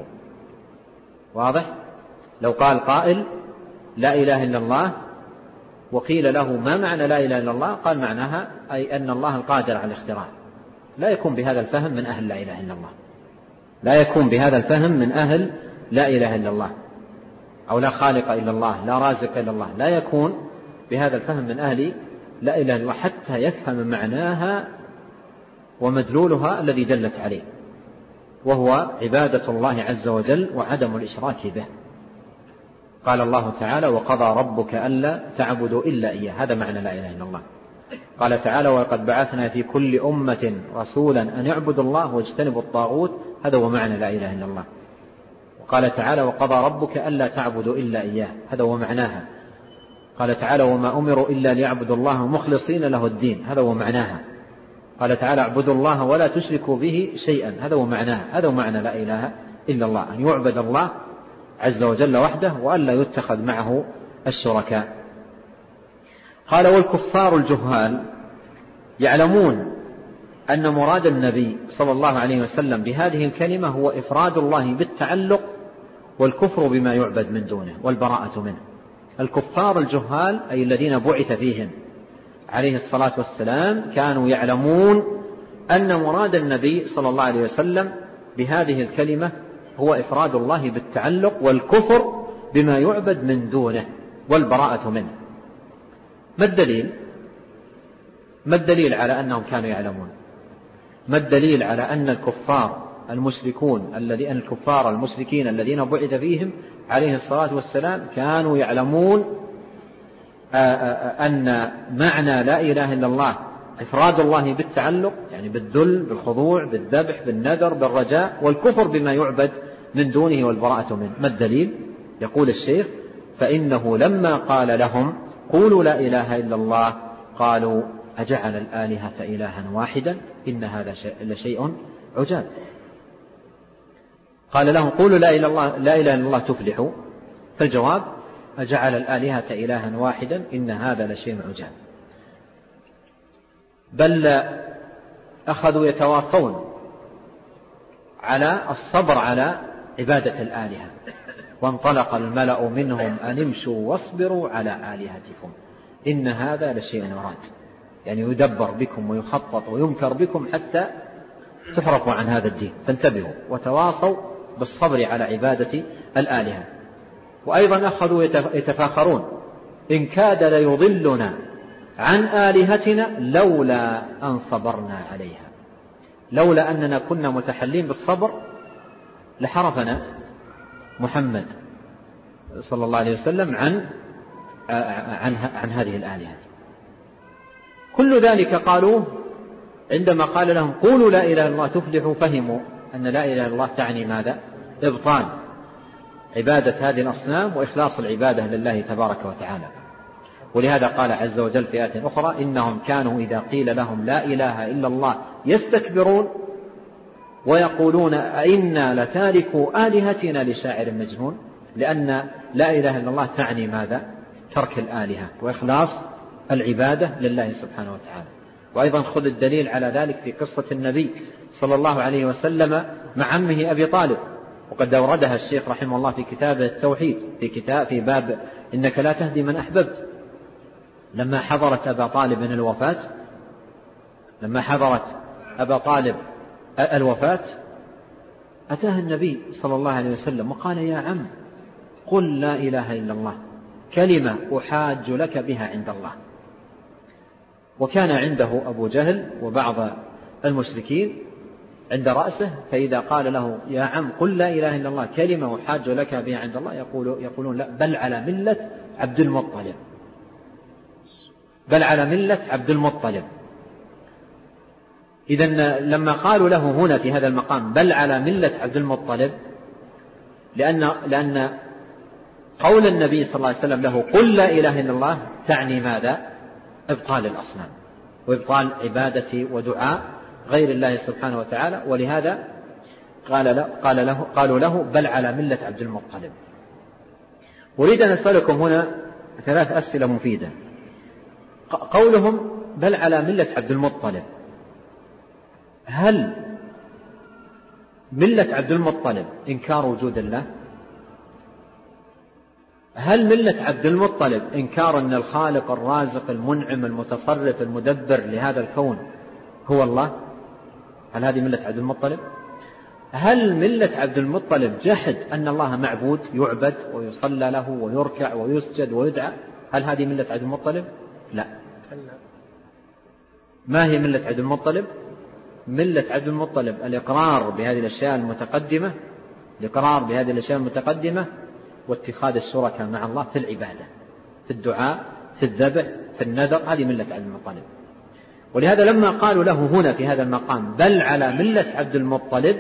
واضح؟ لو قال قائل لا إله إلا الله وقيل له ما معنى لا إله إلا الله، قال معناها أي أن الله القادر على الاختراع، لا يكون بهذا الفهم من أهل لا إله إلا الله، لا يكون بهذا الفهم من أهل لا إله إلا الله، أو لا خالق إلا الله، لا رازق إلا الله، لا يكون بهذا الفهم من أهل لا إله إلا الله حتى يفهم معناها ومدلولها الذي دلت عليه، وهو عبادة الله عز وجل وعدم الإشراك به. قال الله تعالى: وقضى ربك ألا تعبدوا إلا إياه. هذا معنى لا إله إلا الله. قال تعالى: وقد بعثنا في كل أمة رسولا أن يعبدوا الله واجتنبوا الطاغوت. هذا هو معنى لا إله إلا الله. وقال تعالى: وقضى ربك ألا تعبدوا إلا إياه. هذا هو معناها. قال تعالى: وما أمروا إلا ليعبدوا الله مخلصين له الدين. هذا هو معناها. قال تعالى: اعبدوا الله ولا تشركوا به شيئا. هذا هو معناها. هذا هو معنى لا إله إلا الله، أن يعبد الله عز وجل وحده وألا يتخذ معه الشركاء. قال: والكفار الجهال يعلمون أن مراد النبي صلى الله عليه وسلم بهذه الكلمة هو إفراد الله بالتعلق والكفر بما يعبد من دونه والبراءة منه. الكفار الجهال أي الذين بعث فيهم عليه الصلاة والسلام كانوا يعلمون أن مراد النبي صلى الله عليه وسلم بهذه الكلمة هو إفراد الله بالتعلق والكفر بما يعبد من دونه والبراءة منه. ما الدليل؟ ما الدليل على أنهم كانوا يعلمون؟ ما الدليل على أن الكفار المشركون الذين الكفار المشركين الذين بعث فيهم عليه الصلاة والسلام كانوا يعلمون أن معنى لا إله إلا الله إفراد الله بالتعلق، يعني بالذل بالخضوع بالذبح بالنذر بالرجاء، والكفر بما يعبد من دونه والبراءة منه. ما الدليل؟ يقول الشيخ: فإنه لما قال لهم قولوا لا إله إلا الله قالوا أجعل الآلهة إلها واحدا إن هذا لشيء عجاب. قال لهم قولوا لا إله إلا الله تفلحوا، فالجواب أجعل الآلهة إلها واحدا إن هذا لشيء عجاب. بل أخذوا يتواصون على الصبر على عبادة الآلهة، وانطلق الملأ منهم أن امشوا واصبروا على آلهتكم إن هذا لشيء يراد، يعني يدبر بكم ويخطط ويمكر بكم حتى تحرفوا عن هذا الدين، فانتبهوا وتواصوا بالصبر على عبادة الآلهة. وأيضا أخذوا يتفاخرون: إن كاد ليضلنا عن آلهتنا لولا أن صبرنا عليها، لولا أننا كنا متحلين بالصبر لحرفنا محمد صلى الله عليه وسلم عن عن عن هذه الآلهة. كل ذلك قالوه عندما قال لهم قولوا لا إله إلا الله تفلحوا، فهموا أن لا إله إلا الله تعني ماذا؟ إبطال عبادة هذه الأصنام وإخلاص العبادة لله تبارك وتعالى. ولهذا قال عز وجل في آية أخرى: إنهم كانوا إذا قيل لهم لا إله إلا الله يستكبرون ويقولون أئنا لتاركوا آلهتنا لشاعر مجنون، لأن لا إله إلا الله تعني ماذا؟ ترك الآلهة وإخلاص العبادة لله سبحانه وتعالى. وأيضا خذ الدليل على ذلك في قصة النبي صلى الله عليه وسلم مع عمه أبي طالب، وقد أوردها الشيخ رحمه الله في كتابه التوحيد في كتاب في باب إنك لا تهدي من أحببت. لما حضرت أبا طالب الوفاة لما حضرت أبا طالب الوفاة أتاه النبي صلى الله عليه وسلم وقال: يا عم قل لا إله إلا الله كلمة أحاج لك بها عند الله. وكان عنده أبو جهل وبعض المشركين عند رأسه، فإذا قال له يا عم قل لا إله إلا الله كلمة أحاج لك بها عند الله يقول يقولون لا، بل على ملة عبد المطلب، بل على ملة عبد المطلب. إذن لما قالوا له هنا في هذا المقام بل على ملة عبد المطلب، لأن, لأن قول النبي صلى الله عليه وسلم له قل لا إله إلا الله تعني ماذا؟ إبطال الأصنام وإبطال عبادة ودعاء غير الله سبحانه وتعالى. ولهذا قال له قال له قالوا له بل على ملة عبد المطلب. أريد أن أسألكم هنا ثلاث أسئلة مفيدة. قولهم بل على ملة عبد المطلب، هل ملة عبد المطلب إنكار وجود الله؟ هل ملة عبد المطلب إنكار أن الخالق الرازق المنعم المتصرف المدبر لهذا الكون هو الله؟ هل هذه ملة عبد المطلب؟ هل ملة عبد المطلب جحد أن الله معبود يعبد ويصلى له ويركع ويسجد ويدعى؟ هل هذه ملة عبد المطلب؟ لا. ما هي ملة عبد المطلب؟ ملة عبد المطلب الإقرار بهذه الأشياء المتقدمة الإقرار بهذه الأشياء المتقدمة واتخاذ الشركاء مع الله في العبادة، في الدعاء، في الذبح، في النذر. هذه ملة عبد المطلب. ولهذا لما قالوا له هنا في هذا المقام بل على ملة عبد المطلب،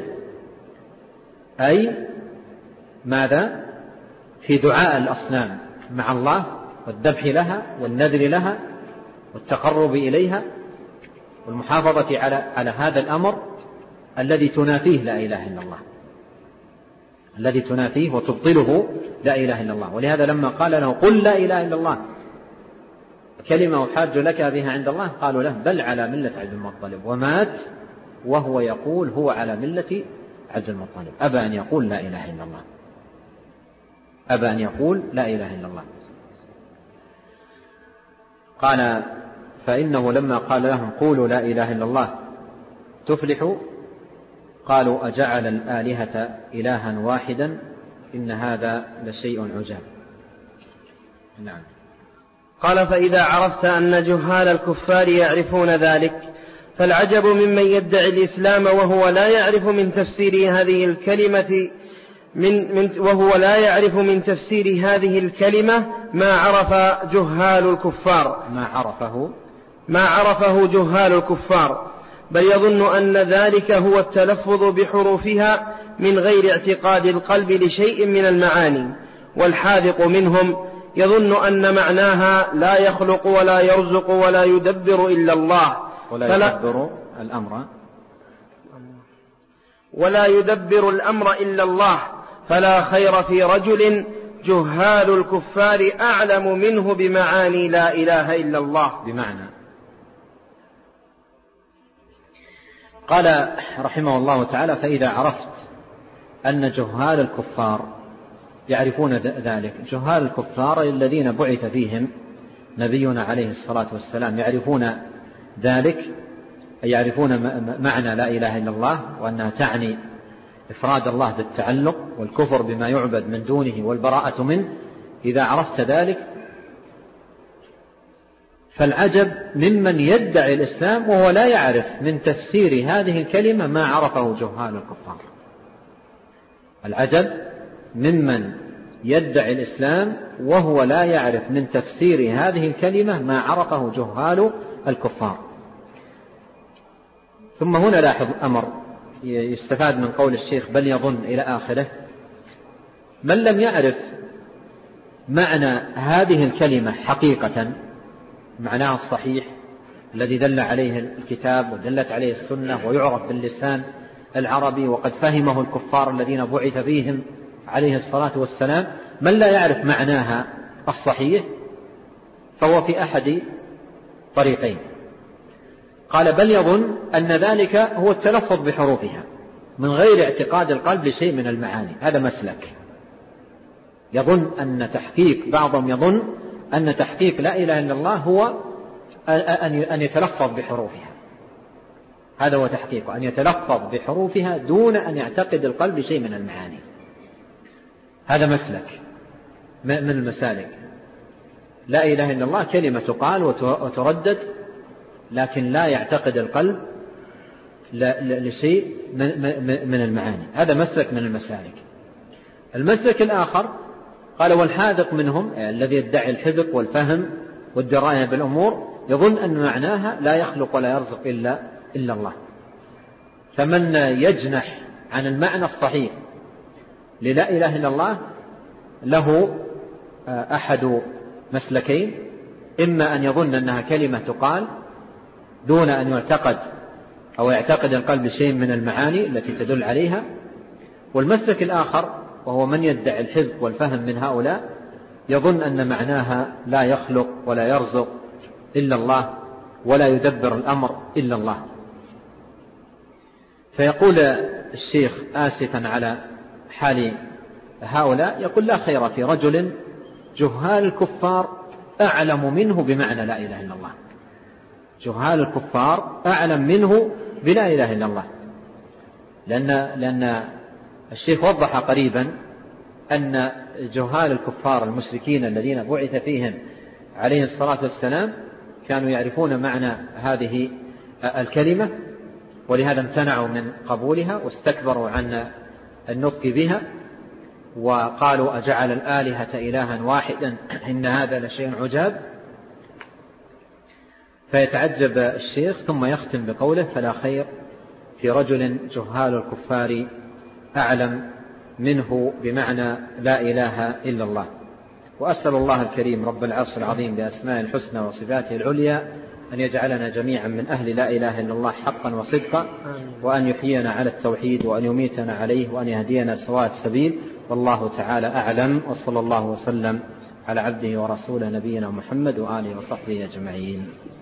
أي ماذا؟ في دعاء الأصنام مع الله والذبح لها والنذر لها والتقرب إليها والمحافظة على على هذا الأمر الذي تنافيه لا إله إلا الله، الذي تنافيه وتبطله لا إله إلا الله. ولهذا لما قال له قل لا إله إلا الله كلمة أحاج لك بها عند الله؟ قالوا له بل على ملة عبد المطلب، ومات وهو يقول هو على ملة عبد المطلب. أبى أن يقول لا إله إلا الله، أبى أن يقول لا إله إلا الله. قال فإنه لما قال لهم قولوا لا إله إلا الله تفلحوا قالوا أجعل الآلهة إلها واحدا إن هذا لشيء عجاب. نعم. قال فإذا عرفت أن جهال الكفار يعرفون ذلك فالعجب ممن يدعي الإسلام وهو لا يعرف من تفسير هذه الكلمة من, من وهو لا يعرف من تفسير هذه الكلمة ما عرف جهال الكفار ما عرفه ما عرفه جهال الكفار، بل يظن أن ذلك هو التلفظ بحروفها من غير اعتقاد القلب لشيء من المعاني، والحاذق منهم يظن أن معناها لا يخلق ولا يرزق ولا يدبر إلا الله ولا يدبر الأمر ولا يدبر الأمر إلا الله، فلا خير في رجل جهال الكفار أعلم منه بمعاني لا إله إلا الله. بمعنى قال رحمه الله تعالى فإذا عرفت أن جهال الكفار يعرفون ذلك، جهال الكفار الذين بعث فيهم نبينا عليه الصلاة والسلام يعرفون ذلك، يعرفون معنى لا إله إلا الله وأنها تعني إفراد الله بالتعلق والكفر بما يعبد من دونه والبراءة منه. إذا عرفت ذلك فالعجب ممن يدعي الإسلام وهو لا يعرف من تفسير هذه الكلمة ما عرفه جهال الكفار. العجب ممن يدعي الإسلام وهو لا يعرف من تفسير هذه الكلمة ما عرفه جهال الكفار. ثم هنا لاحظ أمر يستفاد من قول الشيخ بل يظن إلى آخره. من لم يعرف معنى هذه الكلمة حقيقة معناها الصحيح الذي دل عليه الكتاب ودلت عليه السنة ويعرف باللسان العربي وقد فهمه الكفار الذين بعث فيهم عليه الصلاة والسلام، من لا يعرف معناها الصحيح فهو في أحد طريقين. قال بل يظن أن ذلك هو التلفظ بحروفها من غير اعتقاد القلب لشيء من المعاني، هذا مسلك. يظن أن تحقيق بعضهم يظن أن تحقيق لا إله إلا الله هو أن يتلفظ بحروفها، هذا هو تحقيقه، أن يتلفظ بحروفها دون أن يعتقد القلب شيء من المعاني. هذا مسلك من المسالك. لا إله إلا الله كلمة تقال وتردد لكن لا يعتقد القلب لشيء من المعاني، هذا مسلك من المسالك. المسلك الآخر قال والحاذق منهم الذي يدعي الحذق والفهم والدراية بالأمور يظن أن معناها لا يخلق ولا يرزق إلا, إلا الله. فمن يجنح عن المعنى الصحيح للا إله إلا الله له أحد مسلكين، إما أن يظن أنها كلمة تقال دون أن يعتقد أو يعتقد القلب شيء من المعاني التي تدل عليها، والمسلك الآخر وهو من يدعي الحذق والفهم من هؤلاء يظن أن معناها لا يخلق ولا يرزق إلا الله ولا يدبر الأمر إلا الله. فيقول الشيخ آسفا على حال هؤلاء، يقول لا خير في رجل جهال الكفار أعلم منه بمعنى لا إله إلا الله، جهال الكفار أعلم منه بلا إله إلا الله. لأن, لأن الشيخ وضح قريبا أن جهال الكفار المشركين الذين بعث فيهم عليه الصلاة والسلام كانوا يعرفون معنى هذه الكلمة، ولهذا امتنعوا من قبولها واستكبروا عن النطق بها وقالوا أجعل الآلهة إلها واحدا إن هذا لشيء عجاب. فيتعجب الشيخ ثم يختم بقوله فلا خير في رجل جهال الكفار أعلم منه بمعنى لا إله إلا الله. وأسأل الله الكريم رب العرش العظيم بأسماء الحسنى وصفاته العليا أن يجعلنا جميعا من أهل لا إله إلا الله حقا وصدقا، وأن يحيينا على التوحيد وأن يميتنا عليه وأن يهدينا سواء السبيل. والله تعالى أعلم، وصلى الله وسلم على عبده ورسوله نبينا محمد وآله وصحبه أجمعين.